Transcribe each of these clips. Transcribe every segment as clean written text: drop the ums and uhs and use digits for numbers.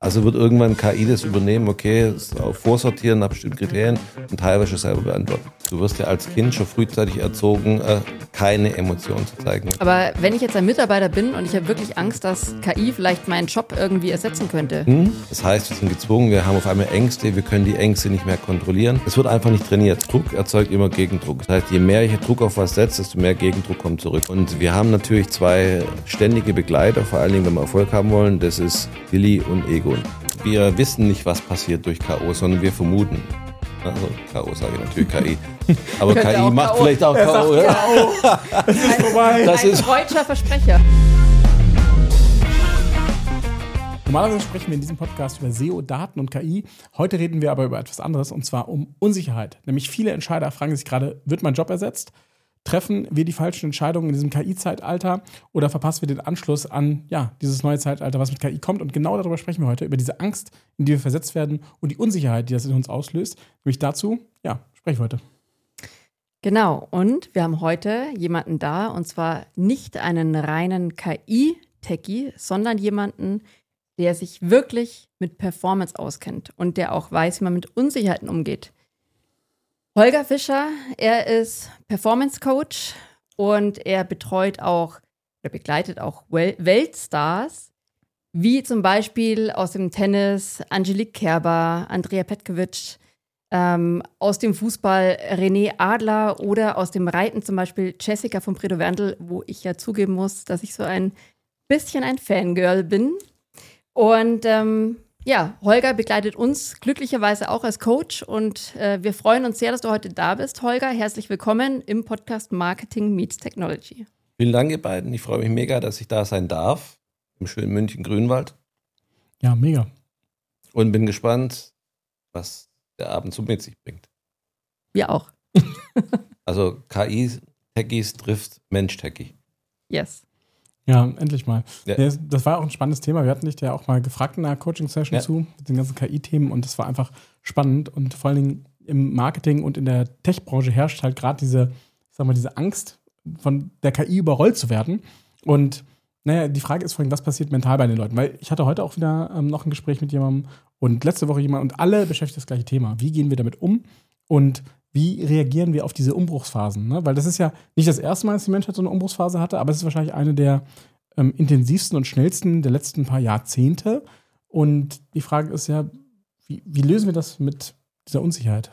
Also wird irgendwann KI das übernehmen, okay, das auch vorsortieren nach bestimmten Kriterien und teilweise selber beantworten. Du wirst ja als Kind schon frühzeitig erzogen, keine Emotionen zu zeigen. Aber wenn ich jetzt ein Mitarbeiter bin und ich habe wirklich Angst, dass KI vielleicht meinen Job irgendwie ersetzen könnte. Das heißt, wir sind gezwungen, wir haben auf einmal Ängste, wir können die Ängste nicht mehr kontrollieren. Es wird einfach nicht trainiert. Druck erzeugt immer Gegendruck. Das heißt, je mehr ich Druck auf was setze, desto mehr Gegendruck kommt zurück. Und wir haben natürlich zwei ständige Begleiter, vor allen Dingen, wenn wir Erfolg haben wollen. Das ist Willi und Egon. Wir wissen nicht, was passiert durch K.O., sondern wir vermuten. Also K.O. sage ich natürlich KI. Aber KI macht vielleicht auch K.O. Es ist vorbei. Ein freudscher Versprecher. Normalerweise sprechen wir in diesem Podcast über SEO, Daten und KI. Heute reden wir aber über etwas anderes, und zwar um Unsicherheit. Nämlich viele Entscheider fragen sich gerade, wird mein Job ersetzt? Treffen wir die falschen Entscheidungen in diesem KI-Zeitalter oder verpassen wir den Anschluss an dieses neue Zeitalter, was mit KI kommt? Und genau darüber sprechen wir heute, über diese Angst, in die wir versetzt werden und die Unsicherheit, die das in uns auslöst. Nämlich dazu, sprechen wir heute. Genau, und wir haben heute jemanden da, und zwar nicht einen reinen KI-Techie, sondern jemanden, der sich wirklich mit Performance auskennt und der auch weiß, wie man mit Unsicherheiten umgeht. Holger Fischer, er ist Performance Coach und er begleitet auch Weltstars, wie zum Beispiel aus dem Tennis Angelique Kerber, Andrea Petkovic, aus dem Fußball René Adler oder aus dem Reiten zum Beispiel Jessica von Bredow-Werndl, wo ich ja zugeben muss, dass ich so ein bisschen ein Fangirl bin. Und Holger begleitet uns glücklicherweise auch als Coach und wir freuen uns sehr, dass du heute da bist. Holger, herzlich willkommen im Podcast Marketing Meets Technology. Vielen Dank, ihr beiden. Ich freue mich mega, dass ich da sein darf, im schönen München-Grünwald. Ja, mega. Und bin gespannt, was der Abend so mit sich bringt. Wir auch. Also KI-Techies trifft Mensch-Techie. Yes. Ja, endlich mal. Ja. Das war auch ein spannendes Thema. Wir hatten dich ja auch mal gefragt in einer Coaching-Session zu, mit den ganzen KI-Themen, und das war einfach spannend. Und vor allen Dingen im Marketing und in der Tech-Branche herrscht halt gerade diese Angst, von der KI überrollt zu werden. Und die Frage ist vorhin, was passiert mental bei den Leuten? Weil ich hatte heute auch wieder noch ein Gespräch mit jemandem und letzte Woche jemand, und alle beschäftigt das gleiche Thema. Wie gehen wir damit um und wie reagieren wir auf diese Umbruchsphasen? Ne? Weil das ist ja nicht das erste Mal, dass die Menschheit so eine Umbruchsphase hatte, aber es ist wahrscheinlich eine der intensivsten und schnellsten der letzten paar Jahrzehnte. Und die Frage ist ja, wie lösen wir das mit dieser Unsicherheit?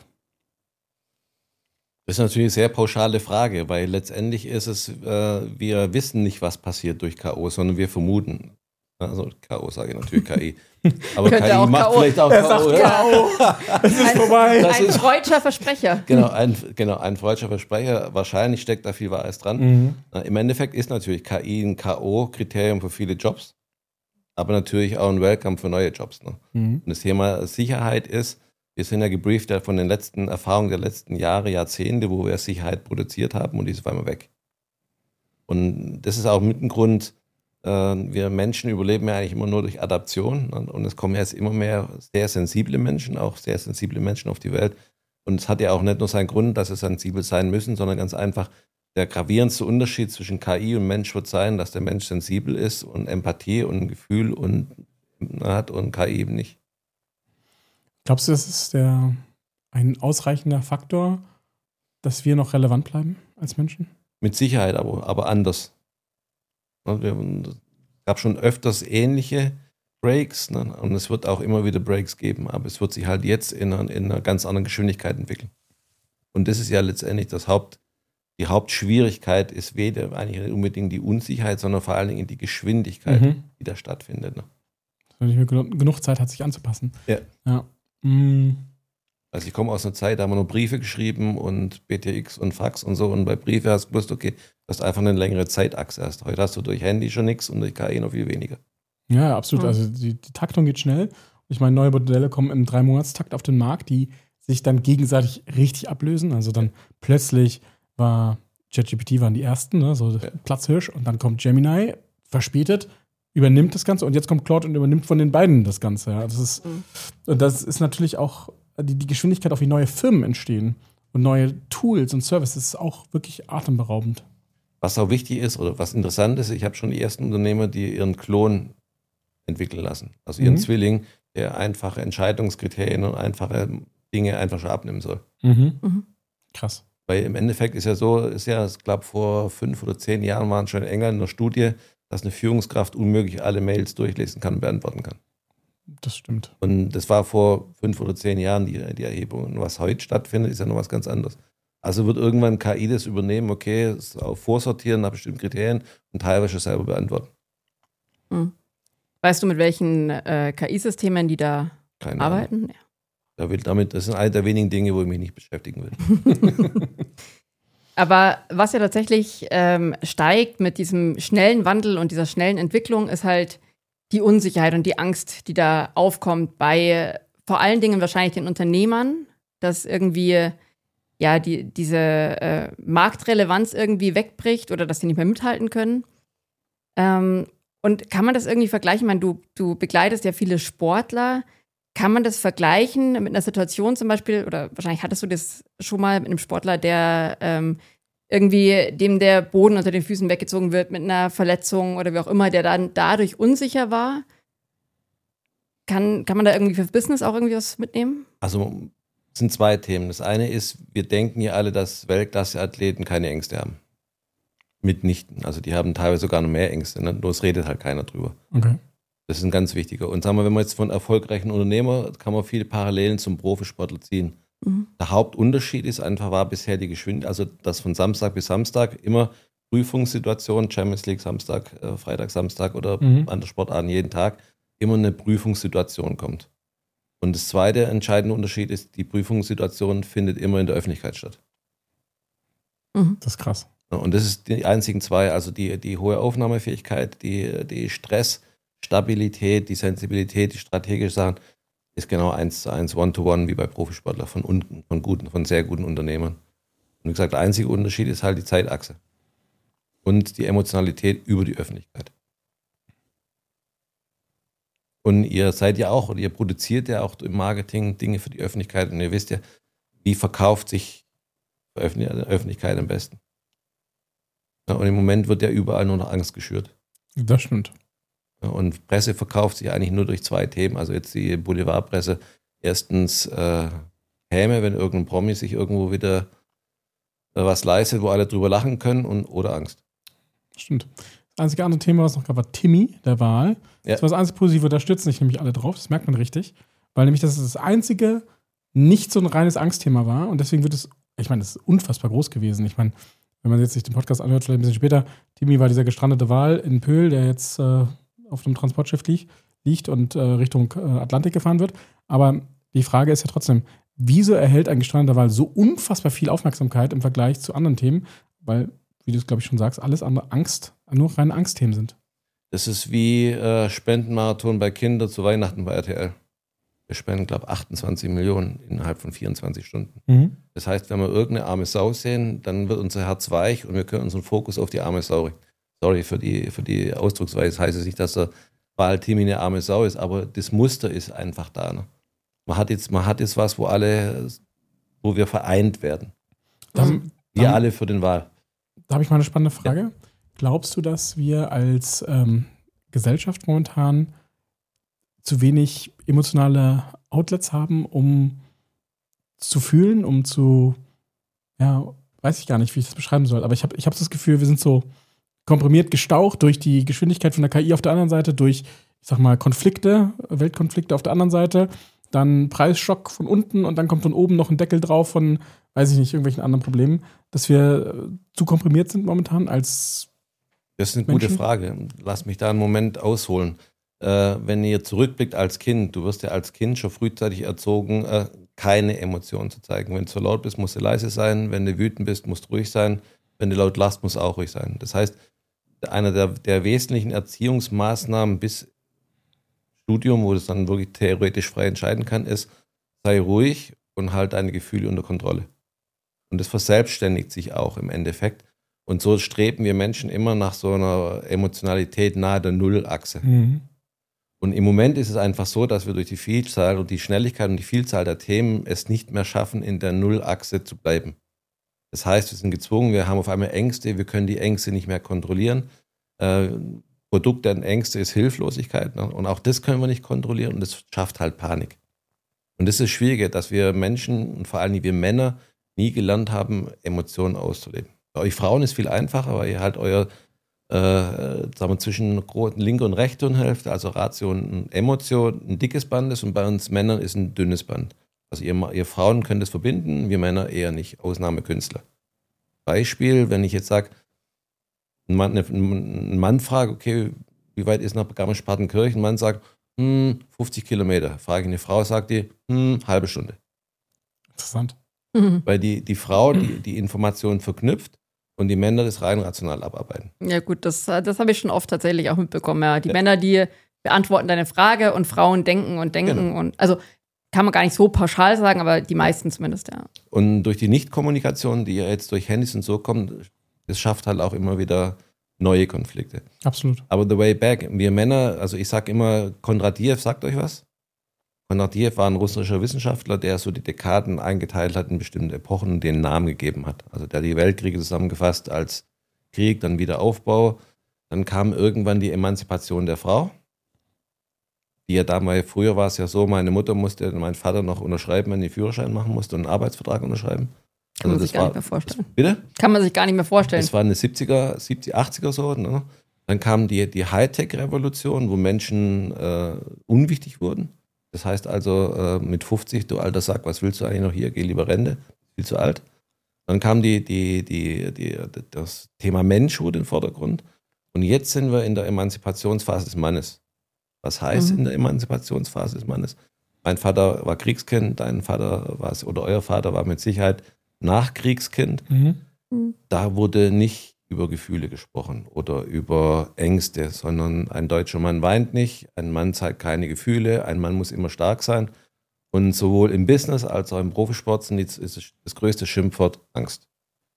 Das ist natürlich eine sehr pauschale Frage, weil letztendlich ist es, wir wissen nicht, was passiert durch K.O., sondern wir vermuten. Also K.O. sage ich natürlich KI. Aber KI macht vielleicht auch K.O. Es ist vorbei. Ein freudscher Versprecher. Genau, ein freudscher Versprecher. Wahrscheinlich steckt da viel Wahres dran. Im Endeffekt ist natürlich KI ein K.O.-Kriterium für viele Jobs, aber natürlich auch ein Welcome für neue Jobs. Ne? Und das Thema Sicherheit ist, wir sind ja gebrieft von den letzten Erfahrungen der letzten Jahre, Jahrzehnte, wo wir Sicherheit produziert haben, und die ist auf einmal weg. Und das ist auch mit ein Grund, wir Menschen überleben ja eigentlich immer nur durch Adaption, und es kommen jetzt immer mehr sehr sensible Menschen auf die Welt. Und es hat ja auch nicht nur seinen Grund, dass sie sensibel sein müssen, sondern ganz einfach, der gravierendste Unterschied zwischen KI und Mensch wird sein, dass der Mensch sensibel ist und Empathie und Gefühl und hat und KI eben nicht. Glaubst du, das ist ein ausreichender Faktor, dass wir noch relevant bleiben als Menschen? Mit Sicherheit, aber anders. Es gab schon öfters ähnliche Breaks, ne? Und es wird auch immer wieder Breaks geben, aber es wird sich halt jetzt in einer ganz anderen Geschwindigkeit entwickeln. Und das ist ja letztendlich die Hauptschwierigkeit ist weder eigentlich nicht unbedingt die Unsicherheit, sondern vor allen Dingen die Geschwindigkeit, die da stattfindet. Ne? Wenn ich mir genug Zeit hat, sich anzupassen. Ja. Also ich komme aus einer Zeit, da haben wir nur Briefe geschrieben und BTX und Fax und so, und bei Briefe hast du gewusst, okay, du hast einfach eine längere Zeitachse hast. Heute hast du durch Handy schon nichts und durch KI noch viel weniger. Ja, absolut. Also die Taktung geht schnell. Ich meine, neue Modelle kommen im 3-Monats-Takt auf den Markt, die sich dann gegenseitig richtig ablösen. Also dann plötzlich war ChatGPT waren die ersten, ne, so Platzhirsch, und dann kommt Gemini, verspätet, übernimmt das Ganze, und jetzt kommt Claude und übernimmt von den beiden das Ganze. Ja. Das ist natürlich auch die Geschwindigkeit, auf wie neue Firmen entstehen und neue Tools und Services, ist auch wirklich atemberaubend. Was auch wichtig ist oder was interessant ist, ich habe schon die ersten Unternehmer, die ihren Klon entwickeln lassen. Also ihren Zwilling, der einfache Entscheidungskriterien und einfache Dinge einfach schon abnehmen soll. Krass. Weil im Endeffekt ist ich glaube, vor 5 oder 10 Jahren waren schon in England in der Studie, dass eine Führungskraft unmöglich alle Mails durchlesen kann und beantworten kann. Das stimmt. Und das war vor 5 oder 10 Jahren die Erhebung. Und was heute stattfindet, ist ja noch was ganz anderes. Also wird irgendwann KI das übernehmen, okay, es auch vorsortieren nach bestimmten Kriterien und teilweise selber beantworten. Weißt du, mit welchen KI-Systemen die da Keine arbeiten? Ahnung. Das sind eine der wenigen Dinge, wo ich mich nicht beschäftigen will. Aber was ja tatsächlich steigt mit diesem schnellen Wandel und dieser schnellen Entwicklung, ist halt die Unsicherheit und die Angst, die da aufkommt bei vor allen Dingen wahrscheinlich den Unternehmern, dass irgendwie diese Marktrelevanz irgendwie wegbricht oder dass die nicht mehr mithalten können. Und kann man das irgendwie vergleichen? Ich meine, du begleitest ja viele Sportler. Kann man das vergleichen mit einer Situation zum Beispiel, oder wahrscheinlich hattest du das schon mal mit einem Sportler, der irgendwie dem der Boden unter den Füßen weggezogen wird mit einer Verletzung oder wie auch immer, der dann dadurch unsicher war? Kann man da irgendwie für Business auch irgendwie was mitnehmen? Also es sind 2 Themen. Das eine ist, wir denken ja alle, dass Weltklasse-Athleten keine Ängste haben. Mitnichten. Also die haben teilweise sogar noch mehr Ängste. Ne? Nur es redet halt keiner drüber. Okay. Das ist ein ganz wichtiger. Und sagen wir, wenn man jetzt von erfolgreichen Unternehmer, kann man viele Parallelen zum Profisportler ziehen. Der Hauptunterschied ist einfach, war bisher die Geschwindigkeit, also dass von Samstag bis Samstag immer Prüfungssituation, Champions League Samstag, Freitag, Samstag oder andere Sportarten jeden Tag, immer eine Prüfungssituation kommt. Und das zweite entscheidende Unterschied ist, die Prüfungssituation findet immer in der Öffentlichkeit statt. Das ist krass. Und das ist die einzigen 2, also die hohe Aufnahmefähigkeit, die Stressstabilität, die Sensibilität, die strategische Sachen, ist genau 1:1, One-to-One, wie bei Profisportlern von sehr guten Unternehmern. Und wie gesagt, der einzige Unterschied ist halt die Zeitachse und die Emotionalität über die Öffentlichkeit. Und ihr seid ja auch, oder ihr produziert ja auch im Marketing Dinge für die Öffentlichkeit und ihr wisst ja, wie verkauft sich die Öffentlichkeit am besten. Ja, und im Moment wird ja überall nur noch Angst geschürt. Das stimmt. Und Presse verkauft sich eigentlich nur durch 2 Themen. Also jetzt die Boulevardpresse. Erstens Häme, wenn irgendein Promi sich irgendwo wieder was leistet, wo alle drüber lachen können oder Angst. Stimmt. Das einzige andere Thema, was noch gab, war Timmy, der Wahl. Ja. Das war das einzige Positive, da stürzen sich nämlich alle drauf. Das merkt man richtig. Weil nämlich das einzige nicht so ein reines Angstthema war. Und deswegen wird es, ich meine, das ist unfassbar groß gewesen. Ich meine, wenn man jetzt sich den Podcast anhört, vielleicht ein bisschen später, Timmy war dieser gestrandete Wal in Pöhl, der jetzt auf einem Transportschiff liegt und Richtung Atlantik gefahren wird. Aber die Frage ist ja trotzdem, wieso erhält ein gestrandeter Wal so unfassbar viel Aufmerksamkeit im Vergleich zu anderen Themen? Weil, wie du es, glaube ich, schon sagst, alles andere nur reine Angstthemen sind. Das ist wie Spendenmarathon bei Kindern zu Weihnachten bei RTL. Wir spenden, glaube ich, 28 Millionen innerhalb von 24 Stunden. Das heißt, wenn wir irgendeine arme Sau sehen, dann wird unser Herz weich und wir können unseren Fokus auf die arme Sau richten. Sorry für die Ausdrucksweise. Das heißt nicht, dass der Wal Timmy eine arme Sau ist, aber das Muster ist einfach da. Ne? Man hat jetzt was, wo wir vereint werden. Wir alle für den Wal. Da habe ich mal eine spannende Frage. Ja. Glaubst du, dass wir als Gesellschaft momentan zu wenig emotionale Outlets haben, um zu fühlen, weiß ich gar nicht, wie ich das beschreiben soll, aber ich hab das Gefühl, wir sind so komprimiert gestaucht durch die Geschwindigkeit von der KI auf der anderen Seite, durch, ich sag mal, Weltkonflikte auf der anderen Seite, dann Preisschock von unten und dann kommt von oben noch ein Deckel drauf von, weiß ich nicht, irgendwelchen anderen Problemen, dass wir zu komprimiert sind momentan als Das ist eine Menschen? Gute Frage. Lass mich da einen Moment ausholen. Wenn ihr zurückblickt als Kind, du wirst ja als Kind schon frühzeitig erzogen, keine Emotionen zu zeigen. Wenn du zu laut bist, musst du leise sein. Wenn du wütend bist, musst du ruhig sein. Wenn du laut lachst, musst du auch ruhig sein. Das heißt, einer der wesentlichen Erziehungsmaßnahmen bis Studium, wo du es dann wirklich theoretisch frei entscheiden kann, ist, sei ruhig und halt deine Gefühle unter Kontrolle. Und das verselbstständigt sich auch im Endeffekt. Und so streben wir Menschen immer nach so einer Emotionalität nahe der Nullachse. Und im Moment ist es einfach so, dass wir durch die Vielzahl und die Schnelligkeit und die Vielzahl der Themen es nicht mehr schaffen, in der Nullachse zu bleiben. Das heißt, wir sind gezwungen, wir haben auf einmal Ängste, wir können die Ängste nicht mehr kontrollieren. Produkt der Ängste ist Hilflosigkeit. Ne? Und auch das können wir nicht kontrollieren und das schafft halt Panik. Und das ist das Schwierige, dass wir Menschen und vor allem wir Männer nie gelernt haben, Emotionen auszuleben. Bei euch Frauen ist viel einfacher, weil ihr halt euer sagen wir, zwischen linke und rechte Hälfte, also Ratio und Emotion, ein dickes Band ist und bei uns Männern ist ein dünnes Band. Also ihr Frauen könnt es verbinden, wir Männer eher nicht. Ausnahmekünstler. Beispiel, wenn ich jetzt sage, ein Mann fragt, okay, wie weit ist nach Garmisch-Partenkirchen? Ein Mann sagt, 50 Kilometer. Frage ich eine Frau, sagt die, halbe Stunde. Interessant. Weil die Frau die Information verknüpft und die Männer das rein rational abarbeiten. Ja gut, das habe ich schon oft tatsächlich auch mitbekommen. Ja. Die Männer, die beantworten deine Frage und Frauen denken und denken. Genau. Und also kann man gar nicht so pauschal sagen, aber die meisten zumindest, ja. Und durch die Nichtkommunikation, die ja jetzt durch Handys und so kommt, das schafft halt auch immer wieder neue Konflikte. Absolut. Aber the way back, wir Männer, also ich sag immer, Kondratiev, sagt euch was? Kondratiev war ein russischer Wissenschaftler, der so die Dekaden eingeteilt hat in bestimmte Epochen und den Namen gegeben hat. Also der die Weltkriege zusammengefasst als Krieg, dann Wiederaufbau. Dann kam irgendwann die Emanzipation der Frau. Die ja damals, früher war es ja so, meine Mutter musste mein Vater noch unterschreiben, wenn die Führerschein machen musste und einen Arbeitsvertrag unterschreiben. Kann man sich gar nicht mehr vorstellen. Bitte? Kann man sich gar nicht mehr vorstellen. Das war in den 80er so. Ne? Dann kam die Hightech-Revolution, wo Menschen unwichtig wurden. Das heißt also, mit 50, du alter Sack, was willst du eigentlich noch hier? Geh lieber Rente, viel zu alt. Dann kam das Thema Mensch wurde in den Vordergrund. Und jetzt sind wir in der Emanzipationsphase des Mannes. Was heißt in der Emanzipationsphase des Mannes? Mein Vater war Kriegskind, dein Vater war es, oder euer Vater war mit Sicherheit Nachkriegskind. Da wurde nicht über Gefühle gesprochen oder über Ängste, sondern ein deutscher Mann weint nicht, ein Mann zeigt keine Gefühle, ein Mann muss immer stark sein. Und sowohl im Business als auch im Profisport ist das größte Schimpfwort Angst.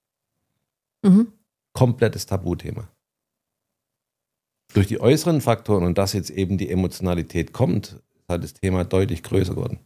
Komplettes Tabuthema. Durch die äußeren Faktoren und dass jetzt eben die Emotionalität kommt, ist halt das Thema deutlich größer geworden.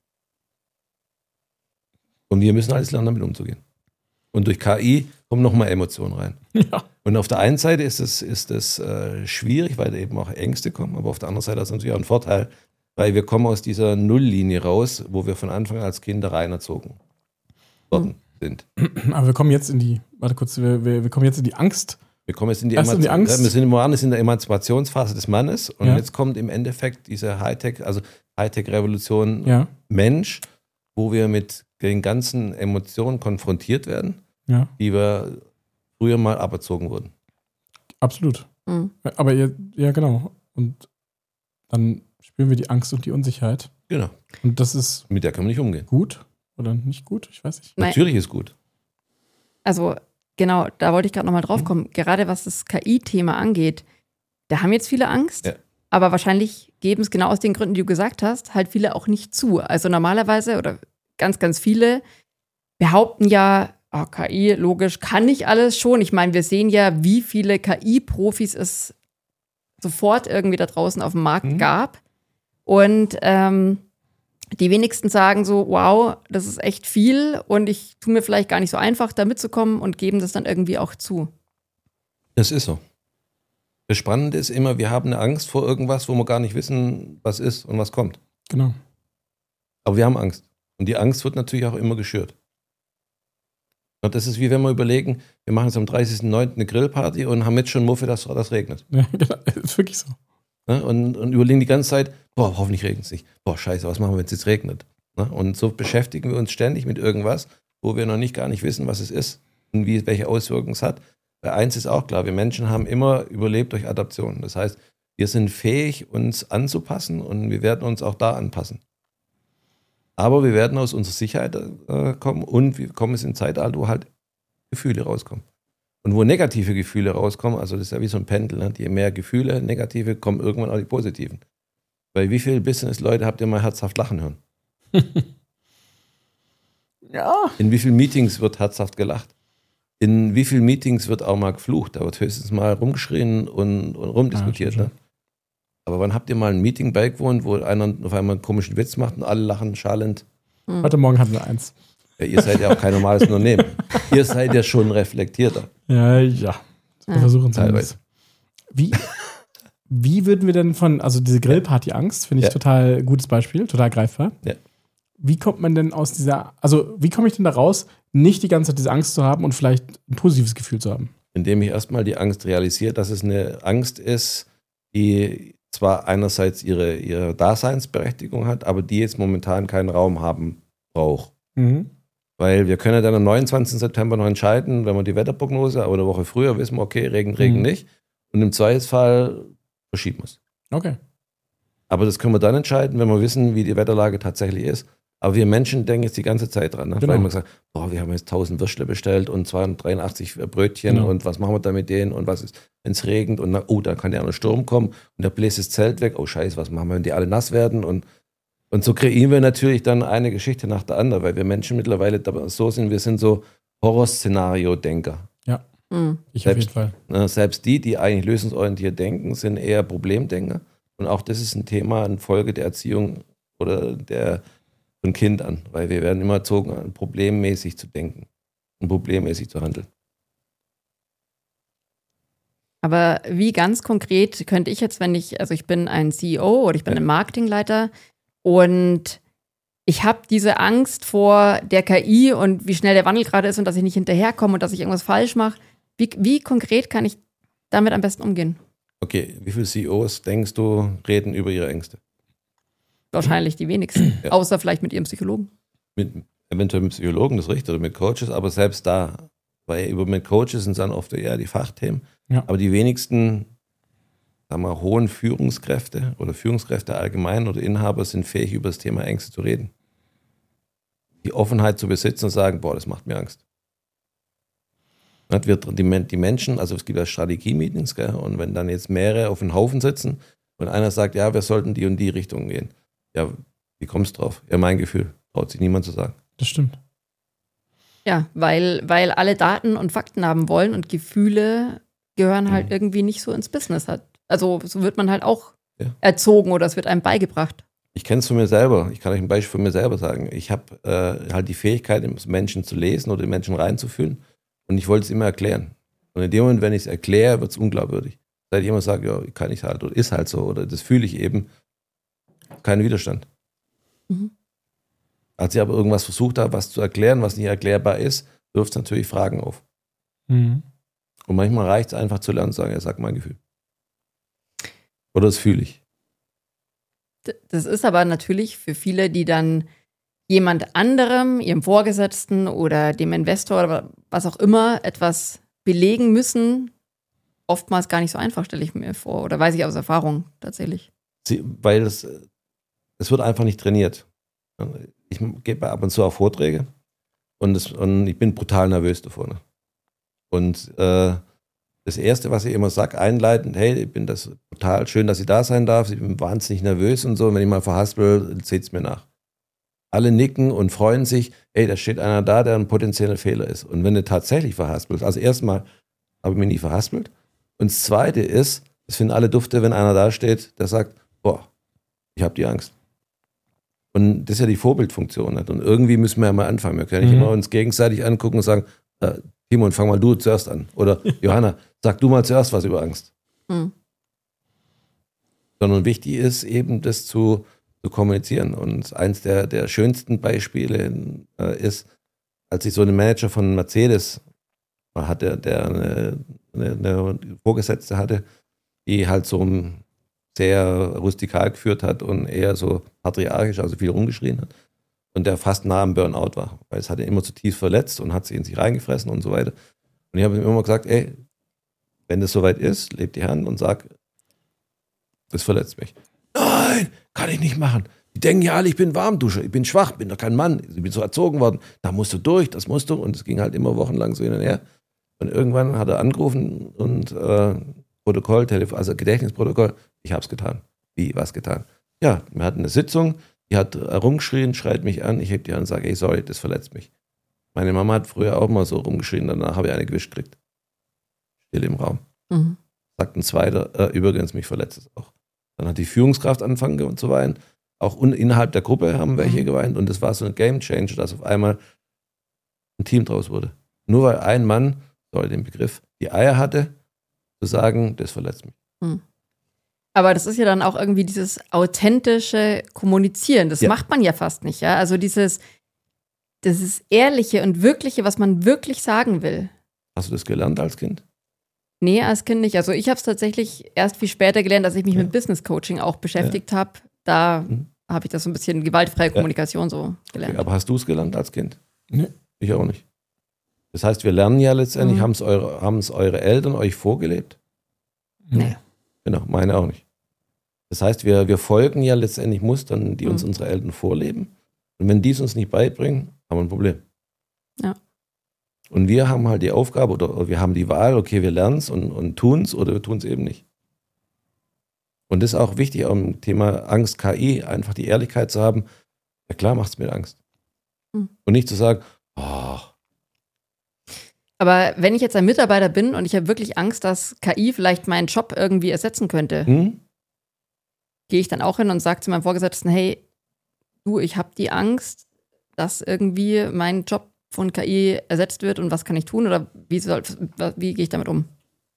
Und wir müssen alles lernen, damit umzugehen. Und durch KI kommen nochmal Emotionen rein. Ja. Und auf der einen Seite ist es schwierig, weil da eben auch Ängste kommen, aber auf der anderen Seite ist es natürlich auch ein Vorteil, weil wir kommen aus dieser Nulllinie raus, wo wir von Anfang an als Kinder rein erzogen worden sind. Aber wir kommen jetzt in die, wir kommen jetzt in die Angst. Wir kommen jetzt in die Angst. Wir sind woanders in der Emanzipationsphase des Mannes und jetzt kommt im Endeffekt diese Hightech-Revolution Mensch, wo wir mit den ganzen Emotionen konfrontiert werden, die wir früher mal aberzogen wurden. Absolut. Aber genau. Und dann spüren wir die Angst und die Unsicherheit. Genau. Und das ist mit der kann man nicht umgehen. Gut oder nicht gut? Ich weiß nicht. Natürlich ist gut. Also genau, da wollte ich gerade nochmal drauf kommen. Gerade was das KI-Thema angeht, da haben jetzt viele Angst, aber wahrscheinlich geben es genau aus den Gründen, die du gesagt hast, halt viele auch nicht zu. Also normalerweise oder ganz, ganz viele behaupten ja, KI, logisch, kann nicht alles schon. Ich meine, wir sehen ja, wie viele KI-Profis es sofort irgendwie da draußen auf dem Markt gab. Und die wenigsten sagen so, wow, das ist echt viel und ich tue mir vielleicht gar nicht so einfach, da mitzukommen und geben das dann irgendwie auch zu. Das ist so. Das Spannende ist immer, wir haben eine Angst vor irgendwas, wo wir gar nicht wissen, was ist und was kommt. Genau. Aber wir haben Angst. Und die Angst wird natürlich auch immer geschürt. Und das ist wie wenn wir überlegen, wir machen jetzt am 30.09. eine Grillparty und haben jetzt schon Muffe, dass das regnet. Ja, genau. Das ist wirklich so. Und überlegen die ganze Zeit, hoffentlich regnet es nicht. Scheiße, was machen wir, wenn es jetzt regnet? Und so beschäftigen wir uns ständig mit irgendwas, wo wir noch gar nicht wissen, was es ist und welche Auswirkungen es hat. Weil eins ist auch klar, wir Menschen haben immer überlebt durch Adaption. Das heißt, wir sind fähig, uns anzupassen und wir werden uns auch da anpassen. Aber wir werden aus unserer Sicherheit kommen und wir kommen in ein Zeitalter, wo halt Gefühle rauskommen. Und wo negative Gefühle rauskommen, also das ist ja wie so ein Pendel, ne? Je mehr Gefühle, negative, kommen irgendwann auch die positiven. Weil wie viele Business-Leute habt ihr mal herzhaft lachen hören? Ja. In wie vielen Meetings wird herzhaft gelacht? In wie vielen Meetings wird auch mal geflucht? Da wird höchstens mal rumgeschrien und rumdiskutiert. Ne? Aber wann habt ihr mal ein Meeting beigewohnt, wo einer auf einmal einen komischen Witz macht und alle lachen schallend? Heute Morgen hatten wir eins. Ja, ihr seid ja auch kein normales Unternehmen. Ihr seid ja schon reflektierter. Ja. Wir versuchen es teilweise. Wie Wie würden wir denn also diese Grillparty-Angst, finde ich total gutes Beispiel, total greifbar. Ja. Wie kommt man denn aus wie komme ich denn da raus, nicht die ganze Zeit diese Angst zu haben und vielleicht ein positives Gefühl zu haben? Indem ich erstmal die Angst realisiere, dass es eine Angst ist, die zwar einerseits ihre Daseinsberechtigung hat, aber die jetzt momentan keinen Raum haben braucht. Mhm. Weil wir können dann am 29. September noch entscheiden, wenn wir die Wetterprognose, aber eine Woche früher wissen wir, okay, Regen nicht. Und im Zweifelsfall verschieben wir es. Okay. Aber das können wir dann entscheiden, wenn wir wissen, wie die Wetterlage tatsächlich ist. Aber wir Menschen denken jetzt die ganze Zeit dran. Ne? Genau. Weil wir sagen, wir haben jetzt 1000 Würstle bestellt und 283 Brötchen und was machen wir da mit denen und was ist, wenn es regnet und da kann ja ein Sturm kommen und da bläst das Zelt weg. Oh scheiße, was machen wir, wenn die alle nass werden? Und so kreieren wir natürlich dann eine Geschichte nach der anderen, weil wir Menschen mittlerweile so sind, wir sind so Horrorszenario-Denker. Ja, ich auf jeden Fall. Selbst die eigentlich lösungsorientiert denken, sind eher Problemdenker. Und auch das ist ein Thema, eine Folge der Erziehung oder von Kind an, weil wir werden immer erzogen, problemmäßig zu denken und problemmäßig zu handeln. Aber wie ganz konkret könnte ich jetzt, ich bin ein CEO oder ich bin ein Marketingleiter und ich habe diese Angst vor der KI und wie schnell der Wandel gerade ist und dass ich nicht hinterherkomme und dass ich irgendwas falsch mache. Wie konkret kann ich damit am besten umgehen? Okay, wie viele CEOs denkst du reden über ihre Ängste? Wahrscheinlich die wenigsten, außer vielleicht mit ihrem Psychologen. Eventuell mit Psychologen, das ist richtig, oder mit Coaches, aber selbst da, weil mit Coaches sind es dann oft eher die Fachthemen, aber die wenigsten, sagen wir, hohen Führungskräfte oder Führungskräfte allgemein oder Inhaber sind fähig, über das Thema Ängste zu reden. Die Offenheit zu besitzen und sagen, das macht mir Angst. Die Menschen, also es gibt ja Strategie-Meetings, gell, und wenn dann jetzt mehrere auf den Haufen sitzen und einer sagt, ja, wir sollten die und die Richtung gehen. Ja, wie kommst du drauf? Ja, mein Gefühl. Traut sich niemand zu sagen. Das stimmt. Ja, weil alle Daten und Fakten haben wollen und Gefühle gehören halt irgendwie nicht so ins Business. Also so wird man halt auch erzogen oder es wird einem beigebracht. Ich kenne es von mir selber. Ich kann euch ein Beispiel von mir selber sagen. Ich habe halt die Fähigkeit, Menschen zu lesen oder den Menschen reinzufühlen und ich wollte es immer erklären. Und in dem Moment, wenn ich es erkläre, wird es unglaubwürdig. Seit ich immer sage, ja, kann ich halt oder ist halt so oder das fühle ich eben, kein Widerstand. Als ich aber irgendwas versucht habe, was zu erklären, was nicht erklärbar ist, wirft es natürlich Fragen auf. Und manchmal reicht es einfach zu lernen, zu sagen, sag mein Gefühl. Oder das fühle ich. Das ist aber natürlich für viele, die dann jemand anderem, ihrem Vorgesetzten oder dem Investor oder was auch immer etwas belegen müssen, oftmals gar nicht so einfach, stelle ich mir vor. Oder weiß ich aus Erfahrung tatsächlich. Weil es wird einfach nicht trainiert. Ich gebe ab und zu auch Vorträge und ich bin brutal nervös davor. Ne? Und das Erste, was ich immer sage, einleitend, hey, ich bin das total schön, dass ich da sein darf, ich bin wahnsinnig nervös und so, und wenn ich mal verhaspel, seht es mir nach. Alle nicken und freuen sich, hey, da steht einer da, der ein potenzieller Fehler ist. Und wenn du tatsächlich verhaspelst, also erstmal habe ich mich nie verhaspelt. Und das Zweite ist, das finden alle dufte, wenn einer da steht, der sagt, ich habe die Angst. Und das ist ja die Vorbildfunktion. Nicht? Und irgendwie müssen wir ja mal anfangen. Wir können nicht immer uns gegenseitig angucken und sagen, Timon, fang mal du zuerst an. Oder Johanna, sag du mal zuerst was über Angst. Sondern wichtig ist eben, das zu kommunizieren. Und eins der schönsten Beispiele ist, als ich so einen Manager von Mercedes hatte, der eine Vorgesetzte hatte, die halt so sehr rustikal geführt hat und eher so patriarchisch, also viel rumgeschrien hat. Und der fast nah am Burnout war, weil es hat ihn immer zutiefst verletzt und hat sich in sich reingefressen und so weiter. Und ich habe ihm immer gesagt, ey, wenn das soweit ist, leg die Hand und sag, das verletzt mich. Nein, kann ich nicht machen. Die denken ja alle, ich bin Warmduscher, ich bin schwach, bin doch kein Mann, ich bin so erzogen worden. Da musst du durch, das musst du. Und es ging halt immer wochenlang so hin und her. Und irgendwann hat er angerufen und Protokoll, also Gedächtnisprotokoll, ich habe es getan. Wie, was getan? Ja, wir hatten eine Sitzung, die hat rumgeschrien, schreit mich an, ich heb die Hand und sage, ey, sorry, das verletzt mich. Meine Mama hat früher auch mal so rumgeschrien, danach habe ich eine gewischt gekriegt. Still im Raum. Sagt ein Zweiter, übrigens, mich verletzt es auch. Dann hat die Führungskraft angefangen zu weinen. Auch innerhalb der Gruppe haben welche geweint und das war so ein Game Changer, dass auf einmal ein Team draus wurde. Nur weil ein Mann, sorry den Begriff, die Eier hatte, zu sagen, das verletzt mich. Aber das ist ja dann auch irgendwie dieses authentische Kommunizieren. Das macht man ja fast nicht, ja. Also dieses Ehrliche und Wirkliche, was man wirklich sagen will. Hast du das gelernt als Kind? Nee, als Kind nicht. Also ich habe es tatsächlich erst viel später gelernt, als ich mich mit Business Coaching auch beschäftigt habe. Da habe ich das so ein bisschen gewaltfreie Kommunikation so gelernt. Okay, aber hast du es gelernt als Kind? Nee. Ich auch nicht. Das heißt, wir lernen ja letztendlich, haben es eure Eltern euch vorgelebt? Nee. Genau, meine auch nicht. Das heißt, wir folgen ja letztendlich Mustern, die uns unsere Eltern vorleben. Und wenn die es uns nicht beibringen, haben wir ein Problem. Ja. Und wir haben halt die Aufgabe oder wir haben die Wahl, okay, wir lernen es und tun es oder wir tun es eben nicht. Und das ist auch wichtig am Thema Angst, KI, einfach die Ehrlichkeit zu haben, ja klar macht es mir Angst. Und nicht zu sagen, Aber wenn ich jetzt ein Mitarbeiter bin und ich habe wirklich Angst, dass KI vielleicht meinen Job irgendwie ersetzen könnte, gehe ich dann auch hin und sage zu meinem Vorgesetzten, hey, du, ich habe die Angst, dass irgendwie mein Job von KI ersetzt wird und was kann ich tun oder wie gehe ich damit um?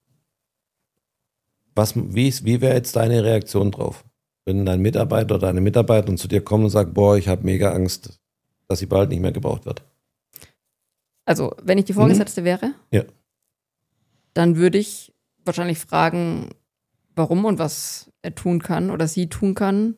Wie wäre jetzt deine Reaktion drauf? Wenn dein Mitarbeiter oder deine Mitarbeiterin zu dir kommt und sagt, boah, ich habe mega Angst, dass sie bald nicht mehr gebraucht wird. Also, wenn ich die Vorgesetzte wäre, dann würde ich wahrscheinlich fragen, warum und was er tun kann oder sie tun kann,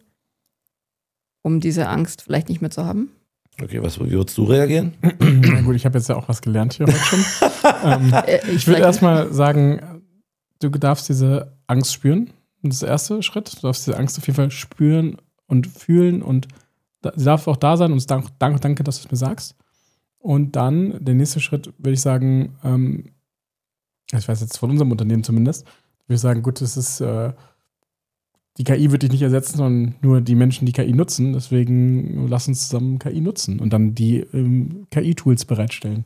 um diese Angst vielleicht nicht mehr zu haben. Okay, wie würdest du reagieren? Na gut, ich habe jetzt ja auch was gelernt hier heute schon. Ich würde erstmal sagen, du darfst diese Angst spüren. Das ist der erste Schritt. Du darfst diese Angst auf jeden Fall spüren und fühlen und sie darf auch da sein und danke, dass du es mir sagst. Und dann, der nächste Schritt, würde ich sagen, ich weiß jetzt von unserem Unternehmen zumindest, würde ich sagen, gut, das ist die KI wird dich nicht ersetzen, sondern nur die Menschen, die KI nutzen. Deswegen lass uns zusammen KI nutzen und dann die KI-Tools bereitstellen.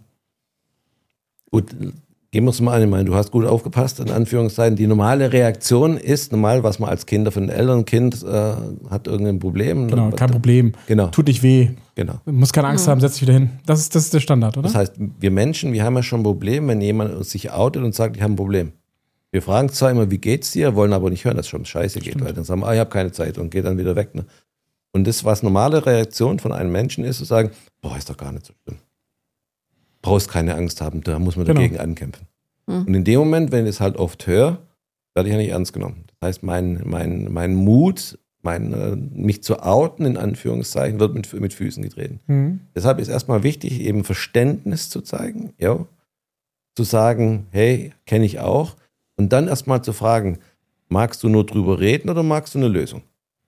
Gut, gehen wir es mal an. Ich meine, du hast gut aufgepasst, in Anführungszeichen. Die normale Reaktion ist normal, was man als Kinder von einem älteren Kind hat irgendein Problem. Genau, kein Problem. Genau. Tut nicht weh. Genau. Muss keine Angst haben, setz dich wieder hin. Das ist der Standard, oder? Das heißt, wir Menschen, wir haben ja schon ein Problem, wenn jemand sich outet und sagt, ich habe ein Problem. Wir fragen zwar immer, wie geht's dir, wollen aber nicht hören, dass es schon scheiße geht. Weil dann sagen wir, ich habe keine Zeit und geht dann wieder weg. Ne? Und das, was normale Reaktion von einem Menschen ist, zu sagen, boah, ist doch gar nicht so schlimm. Brauchst keine Angst haben, da muss man dagegen ankämpfen. Und in dem Moment, wenn ich es halt oft höre, werde ich ja nicht ernst genommen. Das heißt, mein Mut, mich zu outen, in Anführungszeichen, wird mit Füßen getreten. Deshalb ist erstmal wichtig, eben Verständnis zu zeigen, zu sagen, hey, kenne ich auch. Und dann erstmal zu fragen, magst du nur drüber reden oder magst du eine Lösung?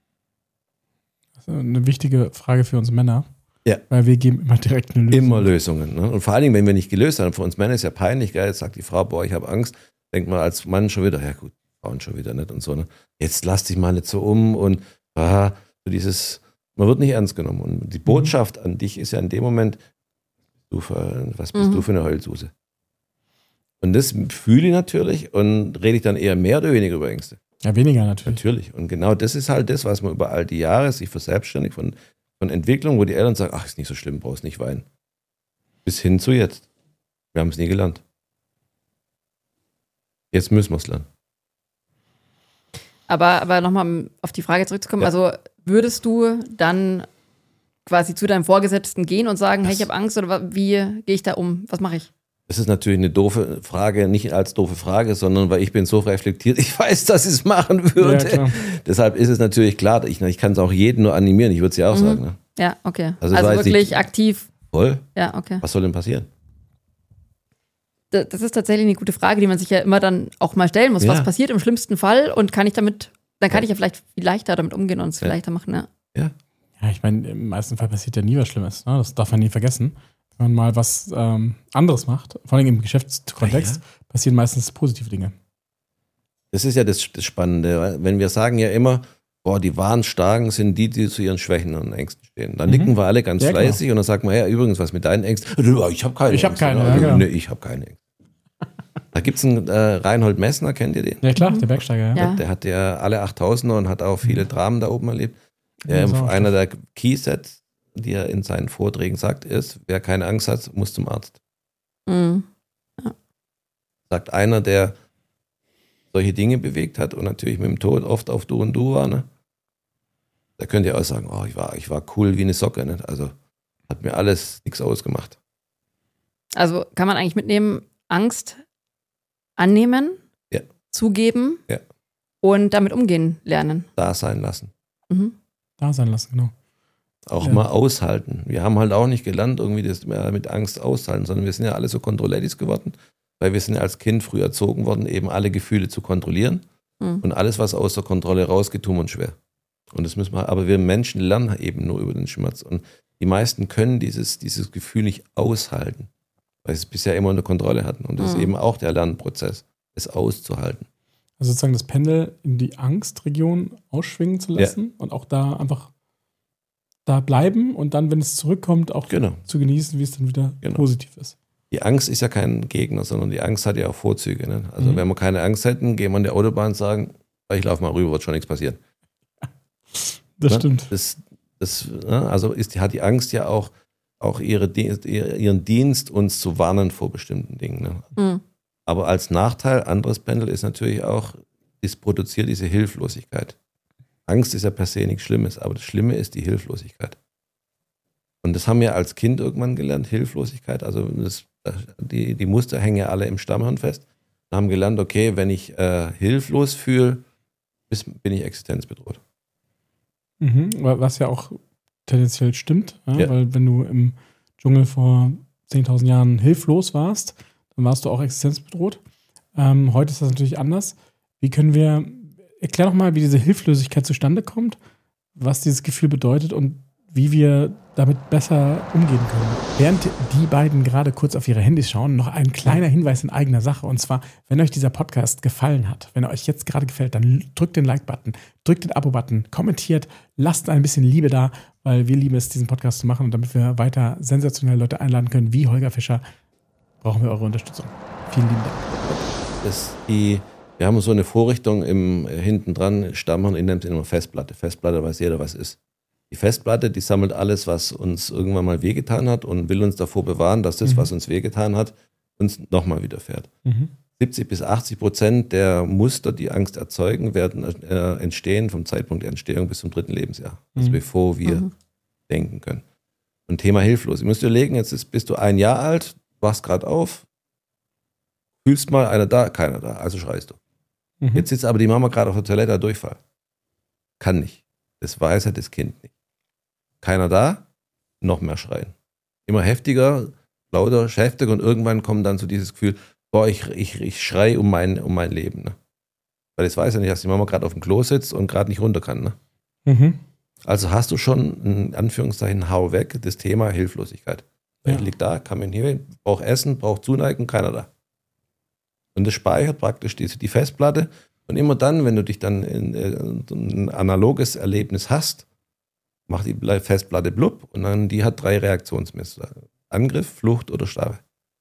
Das ist eine wichtige Frage für uns Männer. Ja. Weil wir geben immer direkt eine Lösung. Immer Lösungen. Ne? Und vor allen Dingen, wenn wir nicht gelöst haben, für uns Männer ist ja peinlich, gell? Jetzt sagt die Frau, boah, ich habe Angst. Denkt man als Mann schon wieder, ja gut, Frauen schon wieder nicht und so. Ne? Jetzt lass dich mal nicht so um und so dieses, man wird nicht ernst genommen. Und die Botschaft an dich ist ja in dem Moment, was bist du für eine Heulsuse? Und das fühle ich natürlich und rede ich dann eher mehr oder weniger über Ängste. Ja, weniger natürlich. Natürlich. Und genau das ist halt das, was man über all die Jahre sich verselbstständigt von Entwicklung, wo die Eltern sagen, ach, ist nicht so schlimm, brauchst nicht weinen. Bis hin zu jetzt. Wir haben es nie gelernt. Jetzt müssen wir es lernen. Aber nochmal auf die Frage zurückzukommen, also würdest du dann quasi zu deinem Vorgesetzten gehen und sagen, hey, ich habe Angst oder wie gehe ich da um? Was mache ich? Das ist natürlich eine doofe Frage, nicht als doofe Frage, sondern weil ich bin so reflektiert, ich weiß, dass ich es machen würde. Ja, deshalb ist es natürlich klar, ich kann es auch jeden nur animieren, ich würde es ja auch sagen. Ne? Ja, okay. Also wirklich aktiv. Voll? Ja, okay. Was soll denn passieren? Das ist tatsächlich eine gute Frage, die man sich ja immer dann auch mal stellen muss. Ja. Was passiert im schlimmsten Fall und kann ich ja vielleicht viel leichter damit umgehen und es viel leichter machen. Ja, ich meine, im meisten Fall passiert ja nie was Schlimmes. Ne? Das darf man nie vergessen. Wenn man mal was anderes macht, vor allem im Geschäftskontext, passieren meistens positive Dinge. Das ist ja das Spannende. Wenn wir sagen ja immer, die wahren Starken sind die zu ihren Schwächen und Ängsten stehen. Dann nicken wir alle ganz fleißig und dann sagen wir, übrigens, was mit deinen Ängsten? Ich habe keine. Ich habe keine. Nee, ich habe keine Ängste. Da gibt es einen Reinhold Messner, kennt ihr den? Ja klar, der Bergsteiger. Ja. Der hat ja alle 8000er und hat auch viele Dramen da oben erlebt. Einer der Keysets, die er in seinen Vorträgen sagt, ist, wer keine Angst hat, muss zum Arzt. Ja. Sagt einer, der solche Dinge bewegt hat und natürlich mit dem Tod oft auf Du und Du war, ne? Da könnt ihr auch sagen, oh, ich war cool wie eine Socke, ne? Also hat mir alles nichts ausgemacht. Also kann man eigentlich mitnehmen, Angst annehmen, Ja. zugeben Ja. und damit umgehen lernen. Da sein lassen. Mhm. Da sein lassen, genau. Auch mal aushalten. Wir haben halt auch nicht gelernt, irgendwie das mit Angst aushalten, sondern wir sind ja alle so Kontrollettis geworden, weil wir sind ja als Kind früh erzogen worden, eben alle Gefühle zu kontrollieren. Und alles, was außer Kontrolle rausgeht, tun wir uns schwer. Und das müssen wir, aber wir Menschen lernen eben nur über den Schmerz. Und die meisten können dieses Gefühl nicht aushalten, weil sie es bisher immer unter Kontrolle hatten. Und das ist eben auch der Lernprozess, es auszuhalten. Also sozusagen das Pendel in die Angstregion ausschwingen zu lassen und auch da einfach da bleiben und dann, wenn es zurückkommt, auch zu genießen, wie es dann wieder positiv ist. Die Angst ist ja kein Gegner, sondern die Angst hat ja auch Vorzüge. Ne? Also wenn wir keine Angst hätten, gehen wir an der Autobahn und sagen, ich laufe mal rüber, wird schon nichts passieren. Das stimmt. Also hat die Angst ja auch ihren Dienst, uns zu warnen vor bestimmten Dingen. Ne? Aber als Nachteil, anderes Pendel ist natürlich auch, es produziert diese Hilflosigkeit. Angst ist ja per se nichts Schlimmes, aber das Schlimme ist die Hilflosigkeit. Und das haben wir als Kind irgendwann gelernt, Hilflosigkeit. Also die Muster hängen ja alle im Stammhirn fest. Wir haben gelernt, okay, wenn ich hilflos fühle, bin ich existenzbedroht. Was ja auch tendenziell stimmt, weil wenn du im Dschungel vor 10.000 Jahren hilflos warst, dann warst du auch existenzbedroht. Heute ist das natürlich anders. Erklär doch mal, wie diese Hilflosigkeit zustande kommt, was dieses Gefühl bedeutet und wie wir damit besser umgehen können. Während die beiden gerade kurz auf ihre Handys schauen, noch ein kleiner Hinweis in eigener Sache. Und zwar, wenn euch dieser Podcast gefallen hat, wenn er euch jetzt gerade gefällt, dann drückt den Like-Button, drückt den Abo-Button, kommentiert, lasst ein bisschen Liebe da, weil wir lieben es, diesen Podcast zu machen. Und damit wir weiter sensationelle Leute einladen können, wie Holger Fischer, brauchen wir eure Unterstützung. Vielen lieben Dank. Wir haben so eine Vorrichtung hinten dran, Stammhirn, in immer Festplatte. Festplatte weiß jeder, was ist. Die Festplatte, die sammelt alles, was uns irgendwann mal wehgetan hat und will uns davor bewahren, dass das, was uns wehgetan hat, uns nochmal widerfährt. 70-80% der Muster, die Angst erzeugen, werden entstehen vom Zeitpunkt der Entstehung bis zum 3. Lebensjahr. Also bevor wir denken können. Und Thema hilflos. Ihr müsst überlegen, jetzt bist du 1 Jahr alt, wachst gerade auf, fühlst mal, einer da, keiner da, also schreist du. Jetzt sitzt aber die Mama gerade auf der Toilette, hat Durchfall. Kann nicht. Das weiß ja das Kind nicht. Keiner da, noch mehr schreien. Immer heftiger, lauter, heftiger und irgendwann kommt dann so dieses Gefühl, boah, ich schreie um mein Leben. Ne? Weil das weiß ja nicht, dass die Mama gerade auf dem Klo sitzt und gerade nicht runter kann. Ne? Also hast du schon, in Anführungszeichen, hau weg, das Thema Hilflosigkeit. Ich liege da, kann mir hier, braucht Essen, braucht Zuneigung, keiner da. Und das speichert praktisch die Festplatte. Und immer dann, wenn du dich dann in ein analoges Erlebnis hast, macht die Festplatte blub und dann die hat 3 Reaktionsmuster. Angriff, Flucht oder Starre.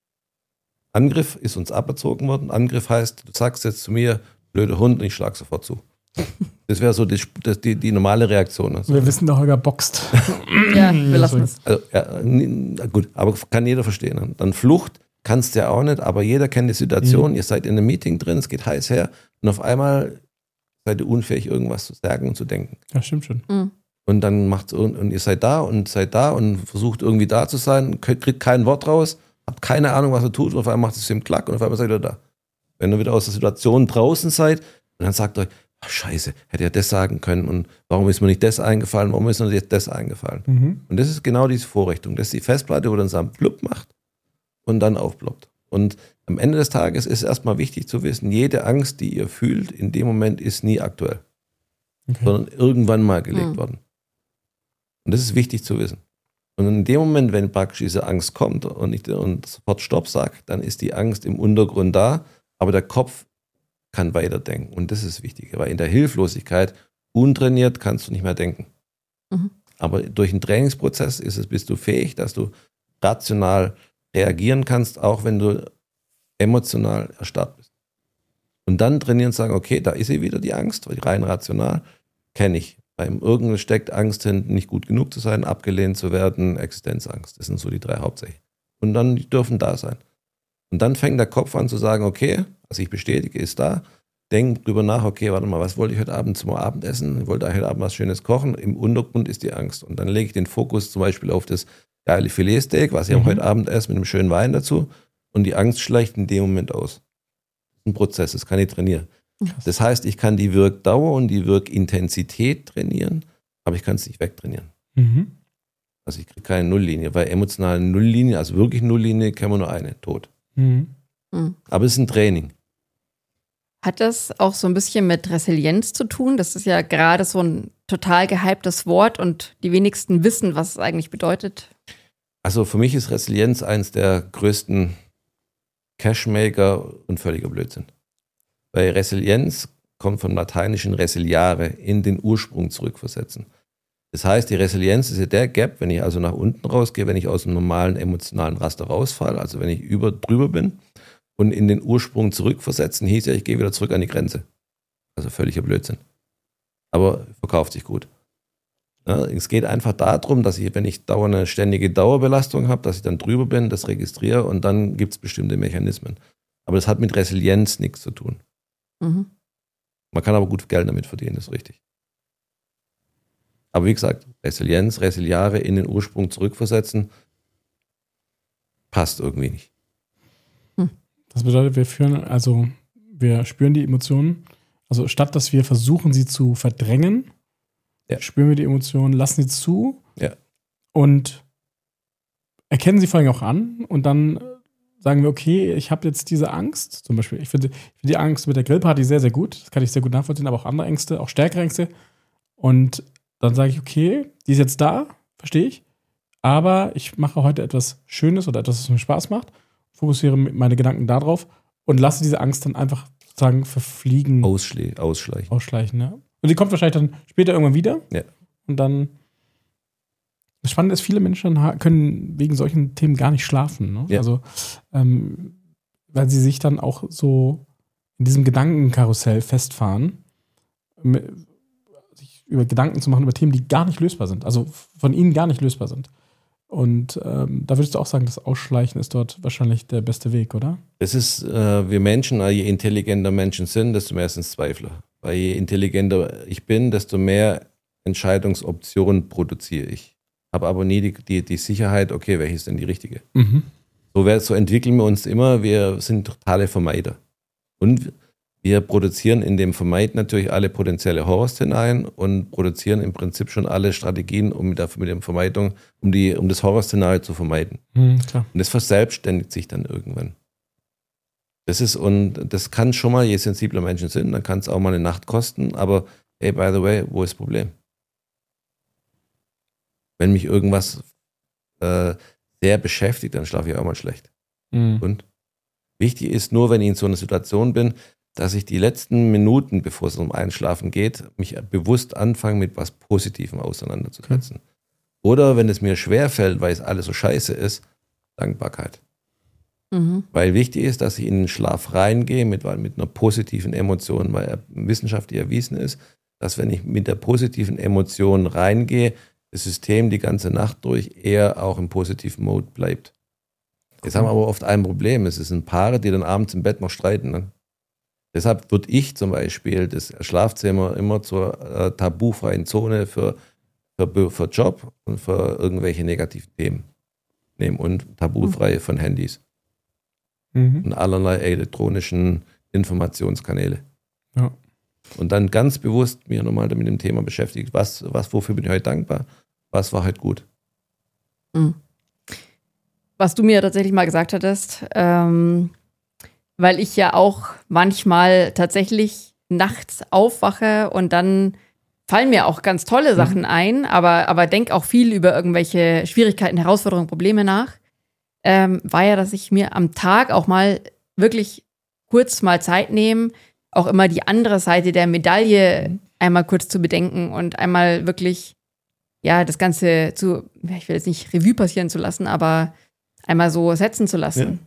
Angriff ist uns aberzogen worden. Angriff heißt, du sagst jetzt zu mir, blöder Hund, und ich schlage sofort zu. Das wäre so die normale Reaktion. Also, wir wissen, der Holger boxt. Ja, wir lassen es. Also, gut, aber kann jeder verstehen. Dann Flucht kannst du ja auch nicht, aber jeder kennt die Situation. Ihr seid in einem Meeting drin, es geht heiß her und auf einmal seid ihr unfähig, irgendwas zu sagen und zu denken. Ja, stimmt schon. Und dann und ihr seid da und versucht irgendwie da zu sein, kriegt kein Wort raus, habt keine Ahnung, was ihr tut und auf einmal macht es im Klack und auf einmal seid ihr da. Wenn ihr wieder aus der Situation draußen seid und dann sagt euch, ach, scheiße, hätte ja das sagen können und warum ist mir nicht das eingefallen, warum ist mir nicht das eingefallen? Und das ist genau diese Vorrichtung, das ist die Festplatte, wo dann so ein Blub macht und dann aufploppt. Und am Ende des Tages ist erstmal wichtig zu wissen, jede Angst, die ihr fühlt, in dem Moment ist nie aktuell, sondern irgendwann mal gelegt worden. Und das ist wichtig zu wissen. Und in dem Moment, wenn praktisch diese Angst kommt und ich sofort Stopp sage, dann ist die Angst im Untergrund da, aber der Kopf kann weiterdenken. Und das ist wichtig, weil in der Hilflosigkeit, untrainiert, kannst du nicht mehr denken. Aber durch einen Trainingsprozess bist du fähig, dass du rational reagieren kannst, auch wenn du emotional erstarrt bist. Und dann trainieren und sagen, okay, da ist sie wieder, die Angst, rein rational, kenne ich. Beim Irgendwas steckt Angst hin, nicht gut genug zu sein, abgelehnt zu werden, Existenzangst. Das sind so die 3 Hauptsächlich. Und dann die dürfen da sein. Und dann fängt der Kopf an zu sagen, okay, was ich bestätige, ist da. denke drüber nach, okay, warte mal, was wollte ich heute Abend zum Abendessen? Ich wollte heute Abend was Schönes kochen. Im Untergrund ist die Angst. Und dann lege ich den Fokus zum Beispiel auf das geile Filetsteak, was ich auch heute Abend esse, mit einem schönen Wein dazu. Und die Angst schleicht in dem Moment aus. Das ist ein Prozess, das kann ich trainieren. Das heißt, ich kann die Wirkdauer und die Wirkintensität trainieren, aber ich kann es nicht wegtrainieren. Also ich kriege keine Nulllinie, weil emotionale Nulllinie, also wirklich Nulllinie, kann man nur eine, tot. Aber es ist ein Training. Hat das auch so ein bisschen mit Resilienz zu tun? Das ist ja gerade so ein total gehyptes Wort und die wenigsten wissen, was es eigentlich bedeutet. Also für mich ist Resilienz eines der größten Cashmaker und völliger Blödsinn. Weil Resilienz kommt vom lateinischen resiliare, in den Ursprung zurückversetzen. Das heißt, die Resilienz ist ja der Gap, wenn ich also nach unten rausgehe, wenn ich aus dem normalen emotionalen Raster rausfalle, also wenn ich drüber bin und in den Ursprung zurückversetzen, hieß ja, ich gehe wieder zurück an die Grenze. Also völliger Blödsinn. Aber verkauft sich gut. Ja, es geht einfach darum, dass ich, wenn ich eine ständige Dauerbelastung habe, dass ich dann drüber bin, das registriere und dann gibt es bestimmte Mechanismen. Aber das hat mit Resilienz nichts zu tun. Man kann aber gut Geld damit verdienen, das ist richtig. Aber wie gesagt, Resilienz, Resiliare in den Ursprung zurückversetzen, passt irgendwie nicht. Das bedeutet, wir spüren die Emotionen. Also statt, dass wir versuchen, sie zu verdrängen, spüren wir die Emotionen, lassen sie zu und erkennen sie vor allem auch an und dann sagen wir, okay, ich habe jetzt diese Angst, zum Beispiel, ich finde die Angst mit der Grillparty sehr, sehr gut, das kann ich sehr gut nachvollziehen, aber auch andere Ängste, auch stärkere Ängste. Und dann sage ich, okay, die ist jetzt da, verstehe ich, aber ich mache heute etwas Schönes oder etwas, was mir Spaß macht, fokussiere meine Gedanken darauf und lasse diese Angst dann einfach sozusagen verfliegen. Ausschleichen, ja. Und die kommt wahrscheinlich dann später irgendwann wieder. Ja. Und dann, das Spannende ist, viele Menschen können wegen solchen Themen gar nicht schlafen. Ne? Ja. Also, weil sie sich dann auch so in diesem Gedankenkarussell festfahren, sich über Gedanken zu machen über Themen, die gar nicht lösbar sind. Also von ihnen gar nicht lösbar sind. Und da würdest du auch sagen, das Ausschleichen ist dort wahrscheinlich der beste Weg, oder? Das ist, wir Menschen, je intelligenter Menschen sind, desto mehr sind Zweifler. Weil je intelligenter ich bin, desto mehr Entscheidungsoptionen produziere ich. Habe aber nie die Sicherheit, okay, welche ist denn die richtige? So entwickeln wir uns immer, wir sind totale Vermeider. Und wir produzieren in dem Vermeiden natürlich alle potenzielle Horrorszenarien und produzieren im Prinzip schon alle Strategien, um das Horrorszenario zu vermeiden. Klar. Und das verselbstständigt sich dann irgendwann. Das kann schon mal, je sensibler Menschen sind, dann kann es auch mal eine Nacht kosten, aber hey, by the way, wo ist das Problem? Wenn mich irgendwas sehr beschäftigt, dann schlafe ich auch mal schlecht. Und wichtig ist nur, wenn ich in so einer Situation bin, dass ich die letzten Minuten, bevor es um Einschlafen geht, mich bewusst anfange, mit was Positivem auseinanderzusetzen. Oder wenn es mir schwerfällt, weil es alles so scheiße ist, Dankbarkeit. Weil wichtig ist, dass ich in den Schlaf reingehe mit einer positiven Emotion, weil wissenschaftlich erwiesen ist, dass wenn ich mit der positiven Emotion reingehe, das System die ganze Nacht durch eher auch im positiven Mode bleibt. Jetzt haben wir aber oft ein Problem. Es sind Paare, die dann abends im Bett noch streiten. Ne? Deshalb würde ich zum Beispiel das Schlafzimmer immer zur tabufreien Zone für Job und für irgendwelche negativen Themen nehmen und tabufrei von Handys. Und allerlei elektronischen Informationskanäle. Ja. Und dann ganz bewusst mich nochmal mit dem Thema beschäftigt, wofür bin ich heute dankbar, was war heute gut. Was du mir tatsächlich mal gesagt hattest, weil ich ja auch manchmal tatsächlich nachts aufwache und dann fallen mir auch ganz tolle Sachen ein, aber denke auch viel über irgendwelche Schwierigkeiten, Herausforderungen, Probleme nach. War ja, dass ich mir am Tag auch mal wirklich kurz mal Zeit nehme, auch immer die andere Seite der Medaille einmal kurz zu bedenken und einmal wirklich, ja, das Ganze ich will jetzt nicht Revue passieren zu lassen, aber einmal so setzen zu lassen. Ja.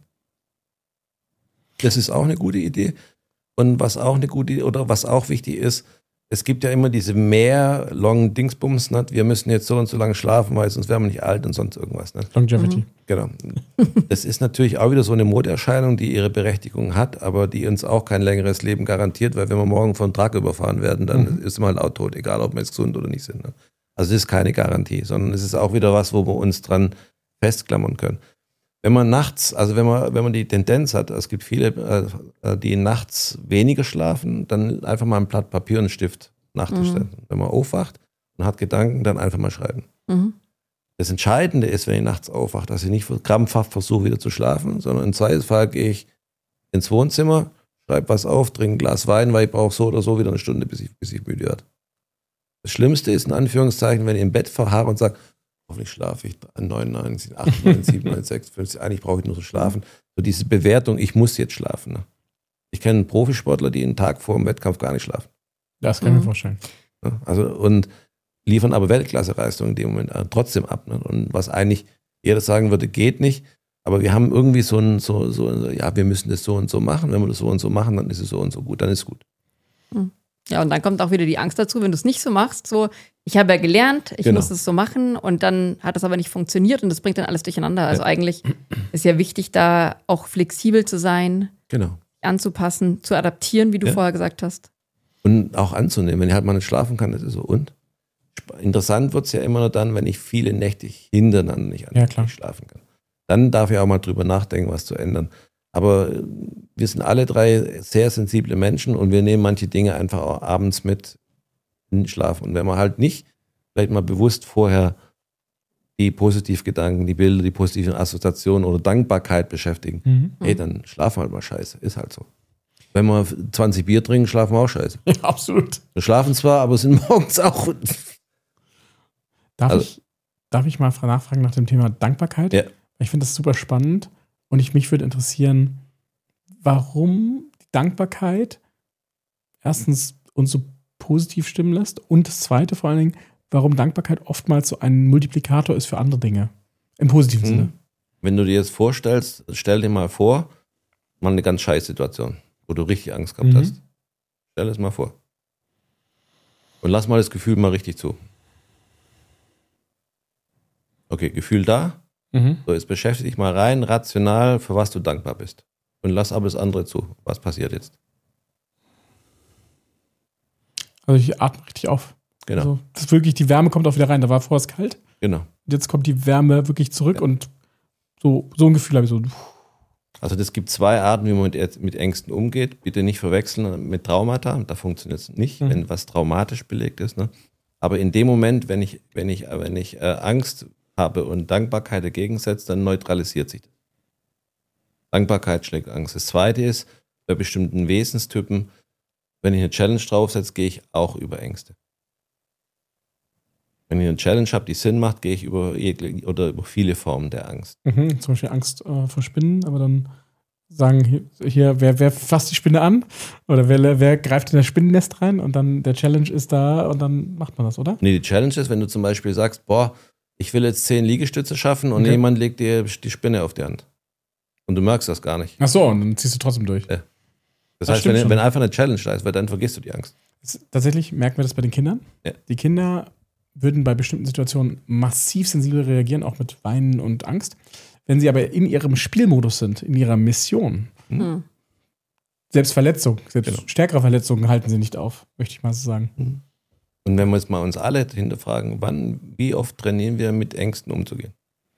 Das ist auch eine gute Idee. Und was auch wichtig ist, es gibt ja immer diese mehr long Dingsbums, ne? Wir müssen jetzt so und so lange schlafen, weil sonst werden wir nicht alt und sonst irgendwas. Ne? Longevity. Genau. Das ist natürlich auch wieder so eine Modeerscheinung, die ihre Berechtigung hat, aber die uns auch kein längeres Leben garantiert, weil wenn wir morgen von Truck überfahren werden, dann ist man halt auch tot, egal ob wir jetzt gesund oder nicht sind. Ne? Also das ist keine Garantie, sondern es ist auch wieder was, wo wir uns dran festklammern können. Wenn man nachts, also wenn man die Tendenz hat, es gibt viele, die nachts weniger schlafen, dann einfach mal ein Blatt Papier und einen Stift Nachttisch setzen. Wenn man aufwacht und hat Gedanken, dann einfach mal schreiben. Das Entscheidende ist, wenn ich nachts aufwache, dass ich nicht krampfhaft versuche, wieder zu schlafen, sondern im Zweifelsfall gehe ich ins Wohnzimmer, schreibe was auf, trinke ein Glas Wein, weil ich brauche so oder so wieder eine Stunde, bis ich müde werde. Das Schlimmste ist in Anführungszeichen, wenn ich im Bett verharre und sage, hoffentlich schlafe ich 99, 98, 97, 6, 50, eigentlich brauche ich nur so schlafen. So diese Bewertung, ich muss jetzt schlafen. Ne? Ich kenne Profisportler, die einen Tag vor dem Wettkampf gar nicht schlafen. Das kann ich mir vorstellen. Also, und liefern aber Weltklasse-Leistungen in dem Moment trotzdem ab. Ne? Und was eigentlich jeder sagen würde, geht nicht. Aber wir haben irgendwie ja, wir müssen das so und so machen. Wenn wir das so und so machen, dann ist es so und so gut, dann ist es gut. Ja, und dann kommt auch wieder die Angst dazu, wenn du es nicht so machst, so, ich habe ja gelernt, ich muss es so machen und dann hat es aber nicht funktioniert und das bringt dann alles durcheinander. Also eigentlich ist ja wichtig, da auch flexibel zu sein, anzupassen, zu adaptieren, wie du vorher gesagt hast. Und auch anzunehmen, wenn ich halt mal nicht schlafen kann, das ist so. Und interessant wird es ja immer nur dann, wenn ich viele Nächte hintereinander nicht schlafen kann. Dann darf ich auch mal drüber nachdenken, was zu ändern. Aber wir sind alle drei sehr sensible Menschen und wir nehmen manche Dinge einfach auch abends mit in den Schlaf. Und wenn man halt nicht vielleicht mal bewusst vorher die Positivgedanken, die Bilder, die positiven Assoziationen oder Dankbarkeit beschäftigen, dann schlafen wir halt mal scheiße. Ist halt so. Wenn wir 20 Bier trinken, schlafen wir auch scheiße. Ja, absolut. Wir schlafen zwar, aber sind morgens auch... Darf ich mal nachfragen nach dem Thema Dankbarkeit? Ja. Ich finde das super spannend und mich würde interessieren, warum die Dankbarkeit erstens uns so positiv stimmen lässt und das Zweite vor allen Dingen, warum Dankbarkeit oftmals so ein Multiplikator ist für andere Dinge. Im positiven Sinne. Wenn du dir jetzt vorstellst, stell dir mal vor, mal eine ganz scheiß Situation, wo du richtig Angst gehabt hast. Stell es mal vor. Und lass mal das Gefühl mal richtig zu. Okay, Gefühl da. So, jetzt beschäftige dich mal rein, rational, für was du dankbar bist. Und lass aber das andere zu. Was passiert jetzt? Also ich atme richtig auf. Genau. Also das ist wirklich, die Wärme kommt auch wieder rein. Da war vorher es kalt. Genau. Und jetzt kommt die Wärme wirklich zurück und so ein Gefühl habe ich so. Also das gibt zwei Arten, wie man mit Ängsten umgeht. Bitte nicht verwechseln mit Traumata. Da funktioniert es nicht, wenn was traumatisch belegt ist. Ne? Aber in dem Moment, wenn ich Angst habe und Dankbarkeit dagegen setzt, dann neutralisiert sich das. Dankbarkeit schlägt Angst. Das Zweite ist, bei bestimmten Wesenstypen, wenn ich eine Challenge draufsetze, gehe ich auch über Ängste. Wenn ich eine Challenge habe, die Sinn macht, gehe ich über viele Formen der Angst. Zum Beispiel Angst vor Spinnen, aber dann sagen hier wer fasst die Spinne an? Oder wer greift in das Spinnennest rein? Und dann der Challenge ist da und dann macht man das, oder? Nee, die Challenge ist, wenn du zum Beispiel sagst, ich will jetzt 10 Liegestütze schaffen und jemand legt dir die Spinne auf die Hand. Und du merkst das gar nicht. Ach so, und dann ziehst du trotzdem durch. Ja. Das heißt, wenn einfach eine Challenge da ist, weil dann vergisst du die Angst. Tatsächlich merken wir das bei den Kindern. Ja. Die Kinder würden bei bestimmten Situationen massiv sensibel reagieren, auch mit Weinen und Angst. Wenn sie aber in ihrem Spielmodus sind, in ihrer Mission, selbst stärkere Verletzungen halten sie nicht auf, möchte ich mal so sagen. Und wenn wir jetzt mal uns alle hinterfragen, wie oft trainieren wir mit Ängsten umzugehen?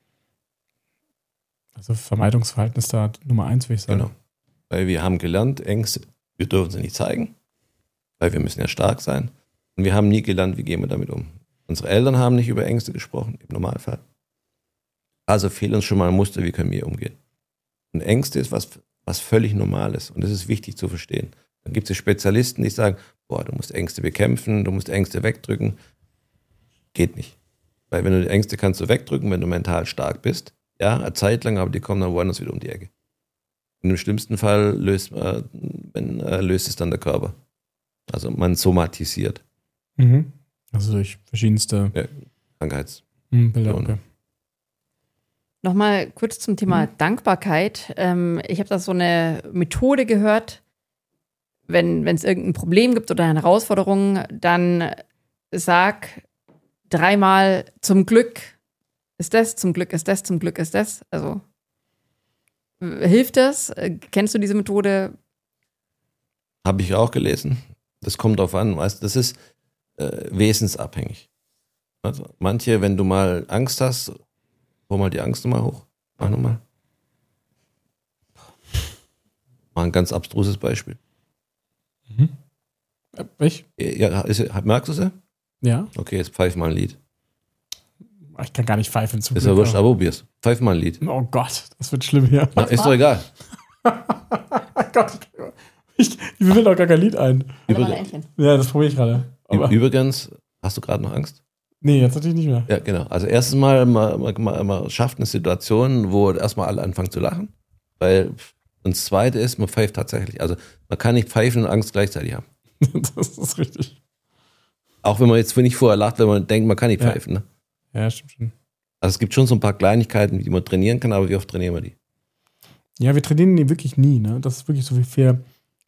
Also Vermeidungsverhalten ist da Nummer 1, würde ich sagen. Genau. Weil wir haben gelernt, Ängste, wir dürfen sie nicht zeigen, weil wir müssen ja stark sein. Und wir haben nie gelernt, wie gehen wir damit um. Unsere Eltern haben nicht über Ängste gesprochen, im Normalfall. Also fehlt uns schon mal ein Muster, wie können wir umgehen. Und Ängste ist was völlig Normales und das ist wichtig zu verstehen. Dann gibt es Spezialisten, die sagen, du musst Ängste bekämpfen, du musst Ängste wegdrücken. Geht nicht. Weil wenn du die Ängste kannst du wegdrücken, wenn du mental stark bist. Ja, eine Zeit lang, aber die kommen dann woanders wieder um die Ecke. Und im schlimmsten Fall löst es dann der Körper. Also man somatisiert. Also durch verschiedenste Krankheitsbilder. Okay. Nochmal kurz zum Thema Dankbarkeit. Ich habe da so eine Methode gehört, wenn es irgendein Problem gibt oder eine Herausforderung, dann sag 3-mal zum Glück ist das, zum Glück ist das, zum Glück ist das. Also hilft das? Kennst du diese Methode? Habe ich auch gelesen. Das kommt drauf an, weißt du, das ist wesensabhängig. Also manche, wenn du mal Angst hast, hol mal die Angst nochmal hoch. Mach nochmal. Mal ein ganz abstruses Beispiel. Ich? Ja, merkst du sie? Ja. Okay, jetzt pfeif mal ein Lied. Ich kann gar nicht pfeifen. Ist ja wurscht, aber probier's. Pfeif mal ein Lied. Oh Gott, das wird schlimm hier. Na, ist doch egal. Gott, ich will doch gar kein Lied ein. Ja, das probiere ich gerade. Übrigens, hast du gerade noch Angst? Nee, jetzt natürlich nicht mehr. Ja, genau. Also erstens mal, man schafft eine Situation, wo erstmal alle anfangen zu lachen. Und das Zweite ist, man pfeift tatsächlich. Also man kann nicht pfeifen und Angst gleichzeitig haben. Das ist richtig. Auch wenn man jetzt nicht vorher lacht, wenn man denkt, man kann nicht pfeifen. Ne? Ja, stimmt schon. Also es gibt schon so ein paar Kleinigkeiten, die man trainieren kann, aber wie oft trainieren wir die? Ja, wir trainieren die wirklich nie. Ne? Das ist wirklich so viel.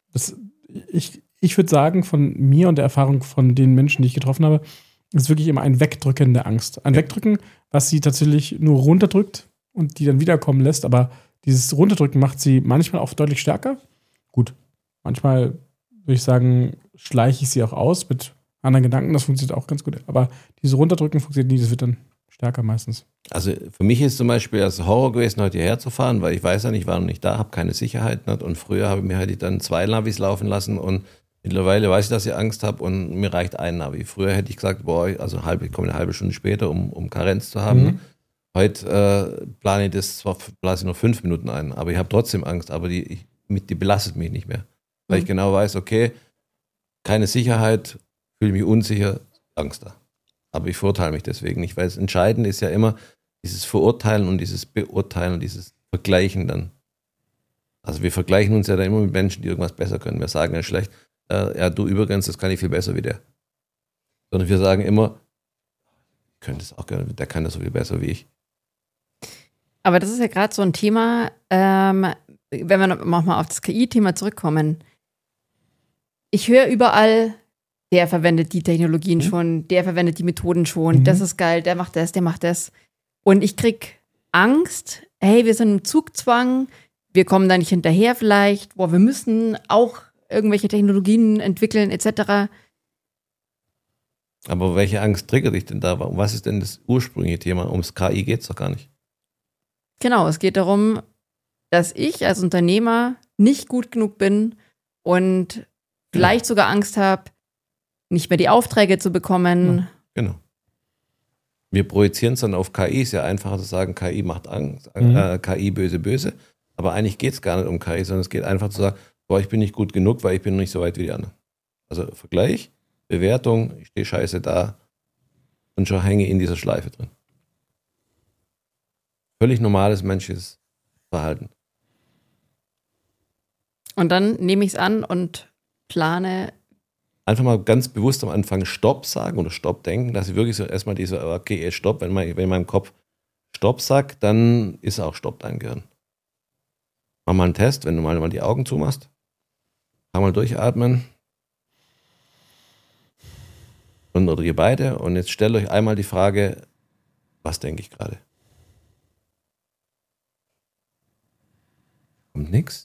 Ich würde sagen, von mir und der Erfahrung von den Menschen, die ich getroffen habe, ist wirklich immer ein Wegdrücken der Angst. Ein Wegdrücken, was sie tatsächlich nur runterdrückt und die dann wiederkommen lässt. Aber dieses Runterdrücken macht sie manchmal auch deutlich stärker. Gut, manchmal würde ich sagen, schleiche ich sie auch aus mit anderen Gedanken. Das funktioniert auch ganz gut. Aber dieses Runterdrücken funktioniert nie. Das wird dann stärker meistens. Also für mich ist zum Beispiel das Horror gewesen, heute hierher zu fahren, weil ich weiß ja nicht, ich war noch nicht da, habe keine Sicherheit. Nicht? Und früher habe ich mir halt dann 2 Navis laufen lassen und mittlerweile weiß ich, dass ich Angst habe und mir reicht ein Navi. Früher hätte ich gesagt, ich komme eine halbe Stunde später, um Karenz zu haben. Heute plane ich das, zwar blase ich nur 5 Minuten ein, aber ich habe trotzdem Angst, aber die belastet mich nicht mehr. Weil ich genau weiß, okay, keine Sicherheit, fühle mich unsicher, Angst da. Aber ich verurteile mich deswegen nicht, weil das Entscheidende ist ja immer dieses Verurteilen und dieses Beurteilen und dieses Vergleichen dann. Also wir vergleichen uns ja dann immer mit Menschen, die irgendwas besser können. Wir sagen ja schlecht, ja, du übrigens, das kann ich viel besser wie der. Sondern wir sagen immer, ich könnte es auch gerne, der kann das so viel besser wie ich. Aber das ist ja gerade so ein Thema, wenn wir nochmal auf das KI-Thema zurückkommen. Ich höre überall, der verwendet die Technologien schon, der verwendet die Methoden schon, das ist geil, der macht das, der macht das. Und ich krieg Angst, hey, wir sind im Zugzwang, wir kommen da nicht hinterher vielleicht, wir müssen auch irgendwelche Technologien entwickeln, etc. Aber welche Angst triggert dich denn da? Was ist denn das ursprüngliche Thema? Ums KI geht es doch gar nicht. Genau, es geht darum, dass ich als Unternehmer nicht gut genug bin und vielleicht sogar Angst habe, nicht mehr die Aufträge zu bekommen. Ja, genau. Wir projizieren es dann auf KI. Ist ja einfacher zu sagen, KI macht Angst, KI böse, böse. Aber eigentlich geht es gar nicht um KI, sondern es geht einfach zu sagen, ich bin nicht gut genug, weil ich bin noch nicht so weit wie die anderen. Also Vergleich, Bewertung, ich stehe scheiße da und schon hänge in dieser Schleife drin. Völlig normales menschliches Verhalten. Und dann nehme ich es an und plane. Einfach mal ganz bewusst am Anfang Stopp sagen oder Stopp denken, dass ich wirklich so erstmal okay, Stopp, wenn in meinem Kopf Stopp sagt, dann ist auch Stopp dein Gehirn. Mach mal einen Test, wenn du mal die Augen zumachst. Fang mal durchatmen. Oder ihr beide. Und jetzt stellt euch einmal die Frage, was denke ich gerade? Kommt nichts.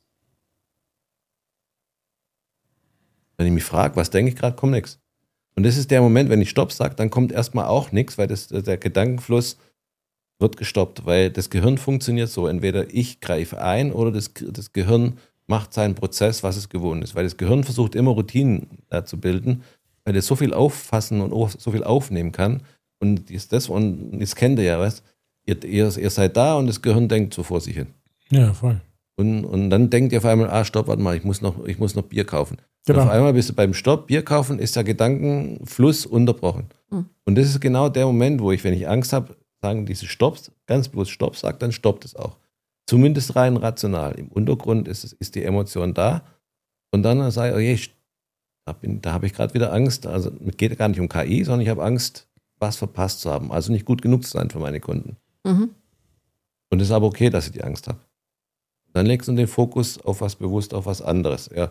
Wenn ich mich frage, was denke ich gerade, kommt nichts. Und das ist der Moment, wenn ich Stopp sage, dann kommt erstmal auch nichts, weil der Gedankenfluss wird gestoppt, weil das Gehirn funktioniert so. Entweder ich greife ein oder das Gehirn macht seinen Prozess, was es gewohnt ist. Weil das Gehirn versucht immer Routinen zu bilden, weil es so viel auffassen und so viel aufnehmen kann. Und das kennt ihr ja, weißt ihr seid da und das Gehirn denkt so vor sich hin. Ja, voll. Und dann denkt ihr auf einmal, stopp, warte mal, ich muss noch Bier kaufen. Genau. Und auf einmal bist du beim Stopp, Bier kaufen, ist der Gedankenfluss unterbrochen. Und das ist genau der Moment, wo wenn ich Angst habe, sagen diese Stopps, ganz bewusst Stopp sagt, dann stoppt es auch. Zumindest rein rational. Im Untergrund ist die Emotion da. Und dann sage ich, okay, da habe ich gerade wieder Angst. Also es geht gar nicht um KI, sondern ich habe Angst, was verpasst zu haben. Also nicht gut genug zu sein für meine Kunden. Und es ist aber okay, dass ich die Angst habe. Dann legst du den Fokus auf was bewusst, auf was anderes. Ja,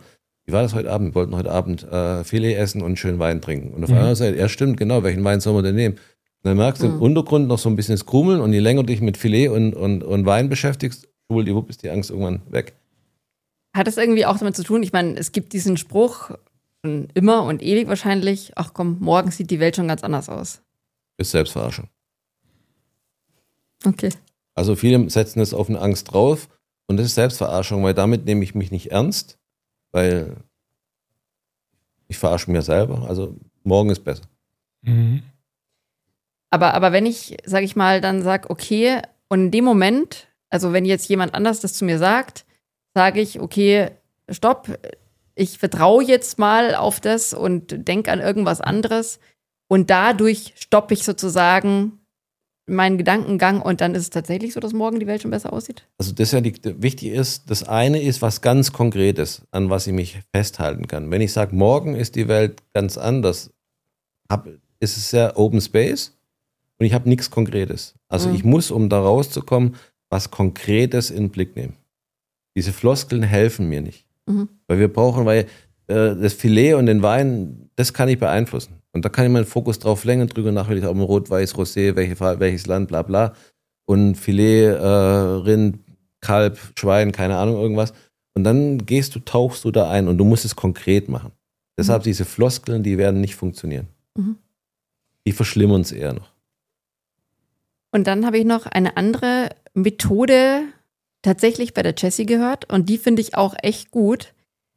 wie war das heute Abend? Wir wollten heute Abend Filet essen und schön Wein trinken. Und auf der anderen Seite, stimmt, genau, welchen Wein soll man denn nehmen? Und dann merkst du im Untergrund noch so ein bisschen das Krummeln und je länger du dich mit Filet und Wein beschäftigst, schwuppdiwupp ist die Angst irgendwann weg. Hat das irgendwie auch damit zu tun? Ich meine, es gibt diesen Spruch, schon immer und ewig wahrscheinlich, ach komm, morgen sieht die Welt schon ganz anders aus. Ist Selbstverarschung. Okay. Also viele setzen es auf eine Angst drauf und das ist Selbstverarschung, weil damit nehme ich mich nicht ernst, weil ich verarsche mir selber. Also morgen ist besser. Mhm. Aber wenn ich, sag ich mal, dann sage, okay, und in dem Moment, also wenn jetzt jemand anders das zu mir sagt, sage ich, okay, stopp, ich vertraue jetzt mal auf das und denke an irgendwas anderes und dadurch stoppe ich sozusagen meinen Gedankengang und dann ist es tatsächlich so, dass morgen die Welt schon besser aussieht? Also das ja wichtig ist, das eine ist was ganz Konkretes, an was ich mich festhalten kann. Wenn ich sage, morgen ist die Welt ganz anders, ist es ja Open Space und ich habe nichts Konkretes. Also ich muss, um da rauszukommen, was Konkretes in den Blick nehmen. Diese Floskeln helfen mir nicht. Weil wir brauchen, das Filet und den Wein, das kann ich beeinflussen. Und da kann ich meinen Fokus drauf lenken, drüber nach, will ich auch Rot, Weiß, Rosé, welches Land, bla bla. Und Filet, Rind, Kalb, Schwein, keine Ahnung, irgendwas. Und dann tauchst du da ein und du musst es konkret machen. Deshalb diese Floskeln, die werden nicht funktionieren. Die verschlimmern es eher noch. Und dann habe ich noch eine andere Methode tatsächlich bei der Jessie gehört und die finde ich auch echt gut.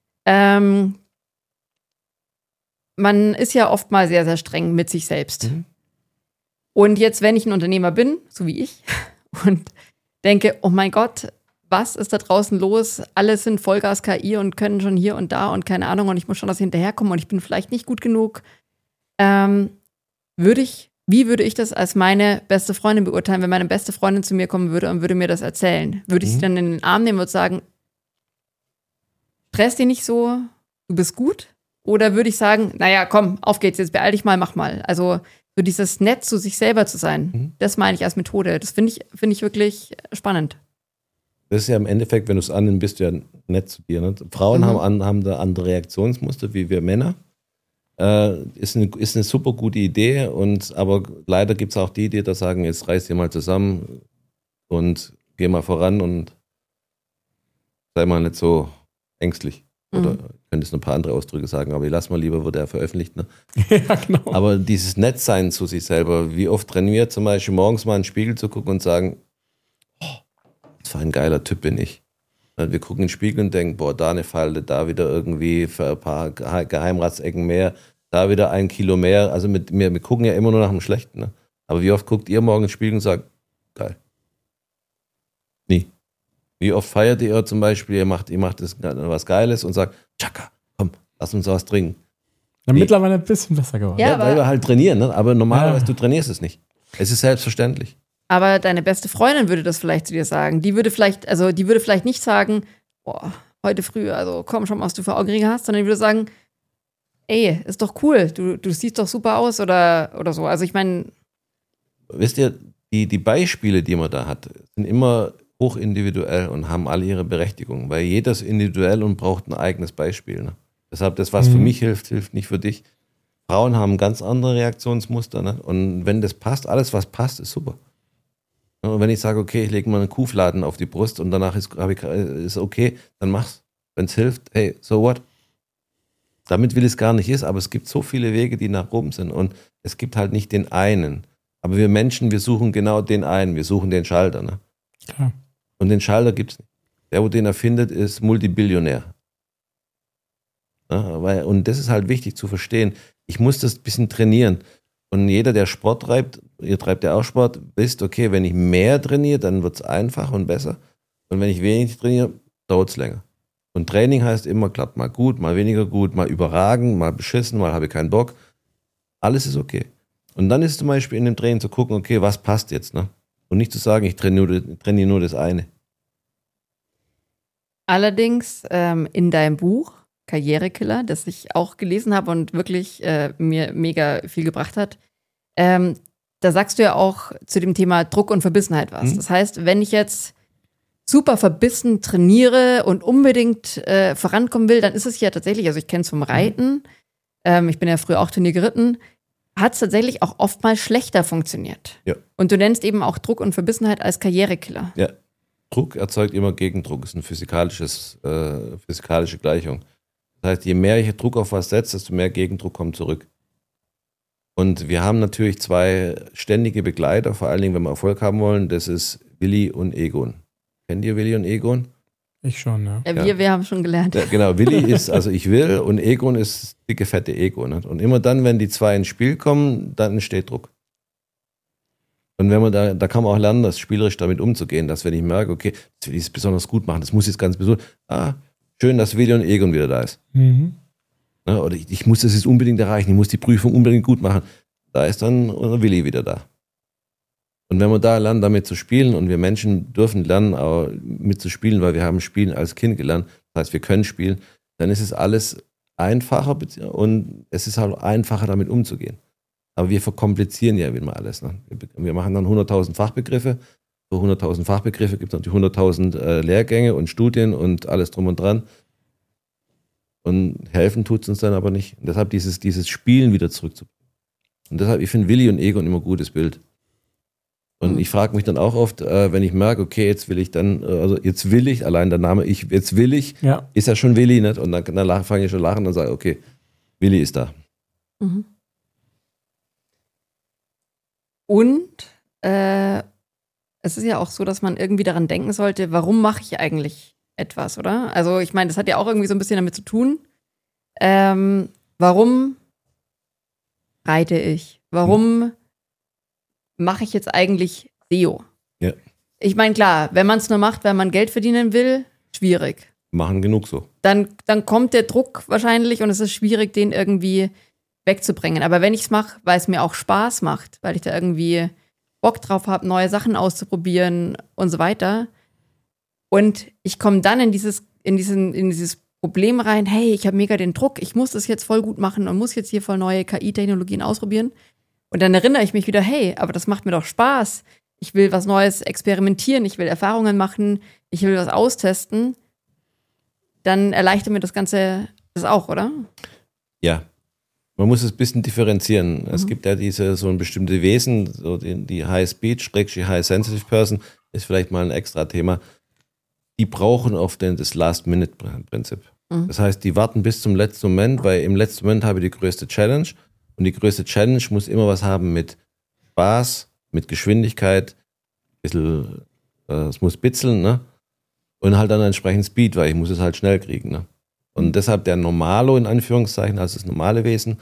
Man ist ja oft mal sehr, sehr streng mit sich selbst. Und jetzt, wenn ich ein Unternehmer bin, so wie ich, und denke, oh mein Gott, was ist da draußen los? Alle sind Vollgas-KI und können schon hier und da und keine Ahnung und ich muss schon das hinterherkommen und ich bin vielleicht nicht gut genug. Wie würde ich das als meine beste Freundin beurteilen, wenn meine beste Freundin zu mir kommen würde und würde mir das erzählen? Würde ich sie dann in den Arm nehmen und sagen, stress dich nicht so, du bist gut? Oder würde ich sagen, naja, komm, auf geht's, jetzt beeil dich mal, mach mal. Also so dieses nett zu sich selber zu sein, das meine ich als Methode. Das finde ich wirklich spannend. Das ist ja im Endeffekt, wenn du es annimmst, bist du ja nett zu dir. Ne? Frauen haben da andere Reaktionsmuster wie wir Männer. Ist eine super gute Idee, aber leider gibt es auch die da sagen, jetzt reiß dir mal zusammen und geh mal voran und sei mal nicht so ängstlich. Oder könntest noch ein paar andere Ausdrücke sagen, aber ich lass mal lieber, wird er veröffentlicht. Ne? Ja, genau. Aber dieses Nettsein zu sich selber, wie oft trainieren wir zum Beispiel morgens mal in den Spiegel zu gucken und sagen, was für ein geiler Typ bin ich. Wir gucken in den Spiegel und denken, boah, da eine Falte, da wieder irgendwie für ein paar Geheimratsecken mehr, da wieder 1 Kilo mehr. Also wir gucken ja immer nur nach dem Schlechten. Ne? Aber wie oft guckt ihr morgen in den Spiegel und sagt, geil. Nie. Wie oft feiert ihr zum Beispiel, ihr macht was Geiles und sagt, Chaka, komm, lass uns was trinken. Ja, mittlerweile ein bisschen besser geworden. Ja, weil wir halt trainieren, ne? Aber normalerweise, du trainierst es nicht. Es ist selbstverständlich. Aber deine beste Freundin würde das vielleicht zu dir sagen. Die würde vielleicht nicht sagen, boah, heute früh, also komm schon, was du für Augenringe hast, sondern die würde sagen, ey, ist doch cool, du siehst doch super aus oder so. Also ich meine. Wisst ihr, die Beispiele, die man da hat, sind immer hochindividuell und haben alle ihre Berechtigung, weil jeder ist individuell und braucht ein eigenes Beispiel. Ne? Deshalb, das, was für mich hilft nicht für dich. Frauen haben ganz andere Reaktionsmuster. Ne? Und wenn das passt, alles, was passt, ist super. Und wenn ich sage, okay, ich lege mal einen Kuhfladen auf die Brust und danach ist okay, dann mach's. Wenn es hilft, hey, so what? Damit will ich es gar nicht ist, aber es gibt so viele Wege, die nach oben sind und es gibt halt nicht den einen. Aber wir Menschen, wir suchen genau den einen, wir suchen den Schalter. Ne? Klar. Und den Schalter gibt es nicht. Der, wo den erfindet, ist Multibillionär. Ja, und das ist halt wichtig zu verstehen. Ich muss das ein bisschen trainieren. Und jeder, der Sport treibt, ihr treibt ja auch Sport, wisst, okay, wenn ich mehr trainiere, dann wird es einfacher und besser. Und wenn ich wenig trainiere, dauert es länger. Und Training heißt immer, klappt mal gut, mal weniger gut, mal überragend, mal beschissen, mal habe ich keinen Bock. Alles ist okay. Und dann ist zum Beispiel in dem Training zu gucken, okay, was passt jetzt, ne? Und nicht zu sagen, ich trainiere nur das eine. Allerdings in deinem Buch Karrierekiller, das ich auch gelesen habe und wirklich mir mega viel gebracht hat, da sagst du ja auch zu dem Thema Druck und Verbissenheit was. Das heißt, wenn ich jetzt super verbissen trainiere und unbedingt vorankommen will, dann ist es ja tatsächlich, also ich kenne es vom Reiten, ich bin ja früher auch Turnier geritten, hat es tatsächlich auch oftmals schlechter funktioniert. Ja. Und du nennst eben auch Druck und Verbissenheit als Karrierekiller. Ja. Druck erzeugt immer Gegendruck, ist eine physikalische Gleichung. Das heißt, je mehr ich Druck auf was setze, desto mehr Gegendruck kommt zurück. Und wir haben natürlich 2 ständige Begleiter, vor allen Dingen, wenn wir Erfolg haben wollen, das ist Willi und Egon. Kennt ihr Willi und Egon? Ich schon, ja. Ja, wir haben schon gelernt. Ja, genau, Willi ist, also ich will, und Egon ist dicke, fette Ego. Ne? Und immer dann, wenn die 2 ins Spiel kommen, dann entsteht Druck. Und wenn man da kann man auch lernen, das spielerisch damit umzugehen, dass wenn ich merke, okay, das will ich besonders gut machen, das muss jetzt ganz besonders, schön, dass Willi und Egon wieder da ist. Mhm. Ja, oder ich muss das jetzt unbedingt erreichen, ich muss die Prüfung unbedingt gut machen. Da ist dann Willi wieder da. Und wenn wir da lernen, damit zu spielen, und wir Menschen dürfen lernen, auch mitzuspielen, weil wir haben Spielen als Kind gelernt, das heißt, wir können spielen, dann ist es alles einfacher und es ist halt einfacher, damit umzugehen. Aber wir verkomplizieren ja immer alles. Ne? Wir machen dann 100.000 Fachbegriffe. Für 100.000 Fachbegriffe gibt es natürlich 100.000 Lehrgänge und Studien und alles drum und dran. Und helfen tut es uns dann aber nicht. Und deshalb dieses Spielen wieder zurückzubringen. Und deshalb, ich finde Willi und Egon immer ein gutes Bild. Und ich frage mich dann auch oft, wenn ich merke, okay, jetzt will ich, allein der Name, jetzt will ich, ist ja schon Willi, nicht? Und dann fange ich schon lachen und sage, okay, Willi ist da. Mhm. Und es ist ja auch so, dass man irgendwie daran denken sollte, warum mache ich eigentlich etwas, oder? Also ich meine, das hat ja auch irgendwie so ein bisschen damit zu tun. Warum reite ich? Warum mache ich jetzt eigentlich SEO? Ja. Ich meine, klar, wenn man es nur macht, weil man Geld verdienen will, schwierig. Machen genug so. Dann kommt der Druck wahrscheinlich und es ist schwierig, den irgendwie wegzubringen. Aber wenn ich es mache, weil es mir auch Spaß macht, weil ich da irgendwie Bock drauf habe, neue Sachen auszuprobieren und so weiter. Und ich komme dann in dieses Problem rein, hey, ich habe mega den Druck, ich muss das jetzt voll gut machen und muss jetzt hier voll neue KI-Technologien ausprobieren. Und dann erinnere ich mich wieder, hey, aber das macht mir doch Spaß. Ich will was Neues experimentieren, ich will Erfahrungen machen, ich will was austesten. Dann erleichtert mir das Ganze das auch, oder? Ja. Man muss es ein bisschen differenzieren. Mhm. Es gibt ja so ein bestimmte Wesen, so die High-Speed, High-Sensitive-Person, ist vielleicht mal ein extra Thema. Die brauchen oft das Last-Minute-Prinzip. Mhm. Das heißt, die warten bis zum letzten Moment, weil im letzten Moment habe ich die größte Challenge. Und die größte Challenge muss immer was haben mit Spaß, mit Geschwindigkeit, ein bisschen, es muss bitzeln, ne? Und halt dann entsprechend Speed, weil ich muss es halt schnell kriegen, ne? Und deshalb der Normalo, in Anführungszeichen, also das normale Wesen,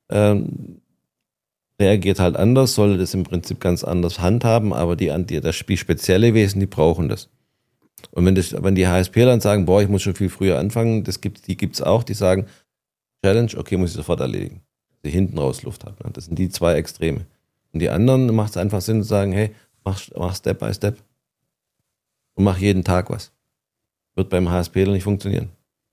reagiert halt anders, soll das im Prinzip ganz anders handhaben, aber das spezielle Wesen, die brauchen das. Und wenn die HSP dann sagen, boah, ich muss schon viel früher anfangen, die gibt's auch, die sagen, Challenge, okay, muss ich sofort erledigen. Die hinten raus Luft hat. Ne? Das sind die 2 Extreme. Und die anderen macht es einfach Sinn zu sagen, hey, mach Step by Step. Und mach jeden Tag was. Wird beim HSPler nicht funktionieren.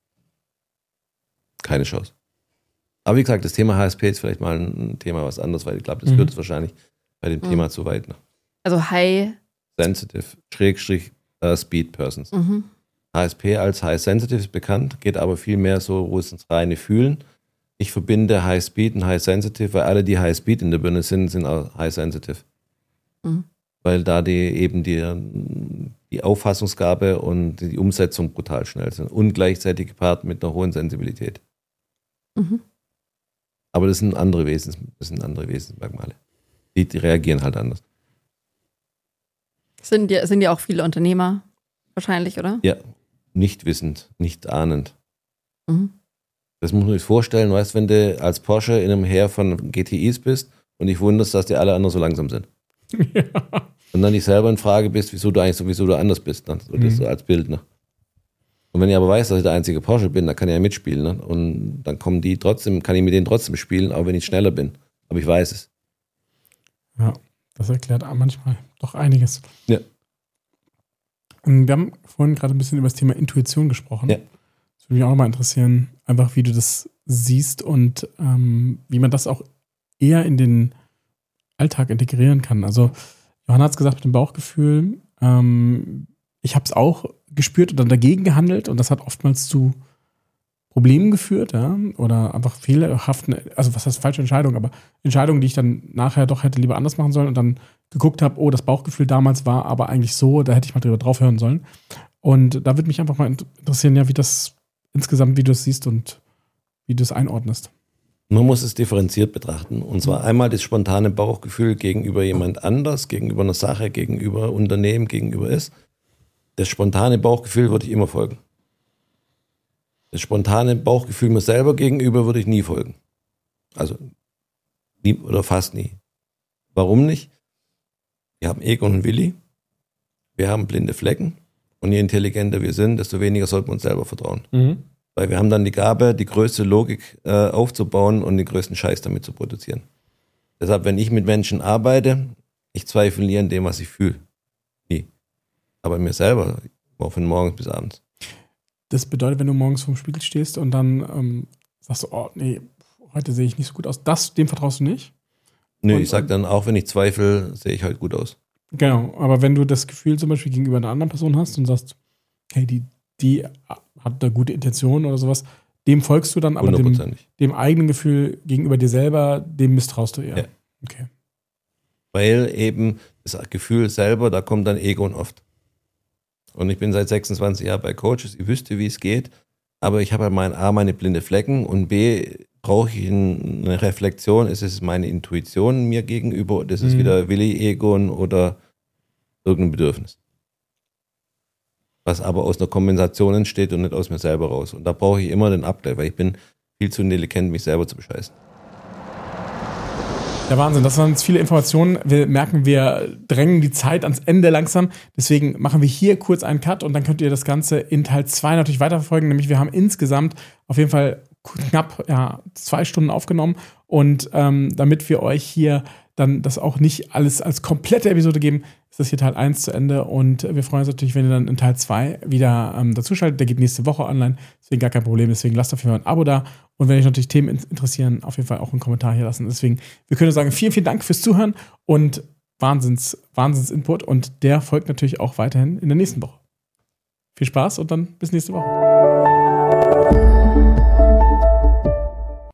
Keine Chance. Aber wie gesagt, das Thema HSP ist vielleicht mal ein Thema was anderes, weil ich glaube, das führt es wahrscheinlich bei dem Thema zu weit. Ne? Also High Sensitive, Speed Persons. Mhm. HSP als High Sensitive ist bekannt, geht aber viel mehr so, wo es ins reine Fühlen. Ich verbinde High Speed und High Sensitive, weil alle, die High Speed in der Birne sind auch High Sensitive. Mhm. Weil da die Auffassungsgabe und die Umsetzung brutal schnell sind. Und gleichzeitig gepaart mit einer hohen Sensibilität. Mhm. Aber das sind andere Wesensmerkmale. Die reagieren halt anders. Sind ja auch viele Unternehmer wahrscheinlich, oder? Ja, nicht wissend, nicht ahnend. Mhm. Das muss man sich vorstellen, weißt, wenn du als Porsche in einem Heer von GTIs bist und dich wunderst, dass die alle anderen so langsam sind. Ja. Und dann dich selber in Frage bist, wieso du anders bist. Ne? So, das so als Bild. Ne? Und wenn ich aber weiß, dass ich der einzige Porsche bin, dann kann ich ja mitspielen. Ne? Und dann kann ich mit denen trotzdem spielen, auch wenn ich schneller bin. Aber ich weiß es. Ja, das erklärt manchmal doch einiges. Ja. Und wir haben vorhin gerade ein bisschen über das Thema Intuition gesprochen. Ja. Das würde mich auch nochmal interessieren, einfach wie du das siehst und wie man das auch eher in den Alltag integrieren kann. Also Johanna hat es gesagt mit dem Bauchgefühl. ich habe es auch gespürt und dann dagegen gehandelt und das hat oftmals zu Problemen geführt, ja, oder einfach fehlerhaften, also was heißt falsche Entscheidungen, aber Entscheidungen, die ich dann nachher doch hätte lieber anders machen sollen und dann geguckt habe, das Bauchgefühl damals war aber eigentlich so, da hätte ich mal drüber drauf hören sollen. Und da würde mich einfach mal interessieren, ja, wie das insgesamt, wie du es siehst und wie du es einordnest. Man muss es differenziert betrachten. Und zwar einmal das spontane Bauchgefühl gegenüber jemand anders, gegenüber einer Sache, gegenüber Unternehmen, gegenüber ist. Das spontane Bauchgefühl würde ich immer folgen. Das spontane Bauchgefühl mir selber gegenüber würde ich nie folgen. Also nie oder fast nie. Warum nicht? Wir haben Egon und Willi. Wir haben blinde Flecken. Und je intelligenter wir sind, desto weniger sollten wir uns selber vertrauen. Mhm. Weil wir haben dann die Gabe, die größte Logik aufzubauen und den größten Scheiß damit zu produzieren. Deshalb, wenn ich mit Menschen arbeite, ich zweifle nie an dem, was ich fühle. Nie. Aber mir selber, auch von morgens bis abends. Das bedeutet, wenn du morgens vorm Spiegel stehst und dann sagst du, nee, heute sehe ich nicht so gut aus. Dem vertraust du nicht? Nö, ich sag dann auch, wenn ich zweifle, sehe ich halt gut aus. Genau, aber wenn du das Gefühl zum Beispiel gegenüber einer anderen Person hast und sagst, hey, die hat eine gute Intention oder sowas, dem folgst du dann, aber dem eigenen Gefühl gegenüber dir selber, dem misstraust du eher. Ja. Okay. Weil eben das Gefühl selber, da kommt dann Egon oft. Und ich bin seit 26 Jahren bei Coaches, ich wüsste, wie es geht, aber ich habe halt A, meine blinde Flecken und B, brauche ich eine Reflexion, ist es meine Intuition mir gegenüber, das ist wieder Willi, Egon oder irgendein Bedürfnis. Was aber aus einer Kompensation entsteht und nicht aus mir selber raus. Und da brauche ich immer den Abgleich, weil ich bin viel zu intelligent, mich selber zu bescheißen. Der Wahnsinn, das waren jetzt viele Informationen. Wir merken, wir drängen die Zeit ans Ende langsam. Deswegen machen wir hier kurz einen Cut und dann könnt ihr das Ganze in Teil 2 natürlich weiterverfolgen. Nämlich wir haben insgesamt auf jeden Fall knapp 2 Stunden aufgenommen. Und damit wir euch hier dann das auch nicht alles als komplette Episode geben, ist das hier Teil 1 zu Ende. Und wir freuen uns natürlich, wenn ihr dann in Teil 2 wieder dazuschaltet. Der geht nächste Woche online. Deswegen gar kein Problem. Deswegen lasst auf jeden Fall ein Abo da. Und wenn euch natürlich Themen interessieren, auf jeden Fall auch einen Kommentar hier lassen. Deswegen, wir können nur sagen, vielen, vielen Dank fürs Zuhören und Wahnsinns Input. Und der folgt natürlich auch weiterhin in der nächsten Woche. Viel Spaß und dann bis nächste Woche.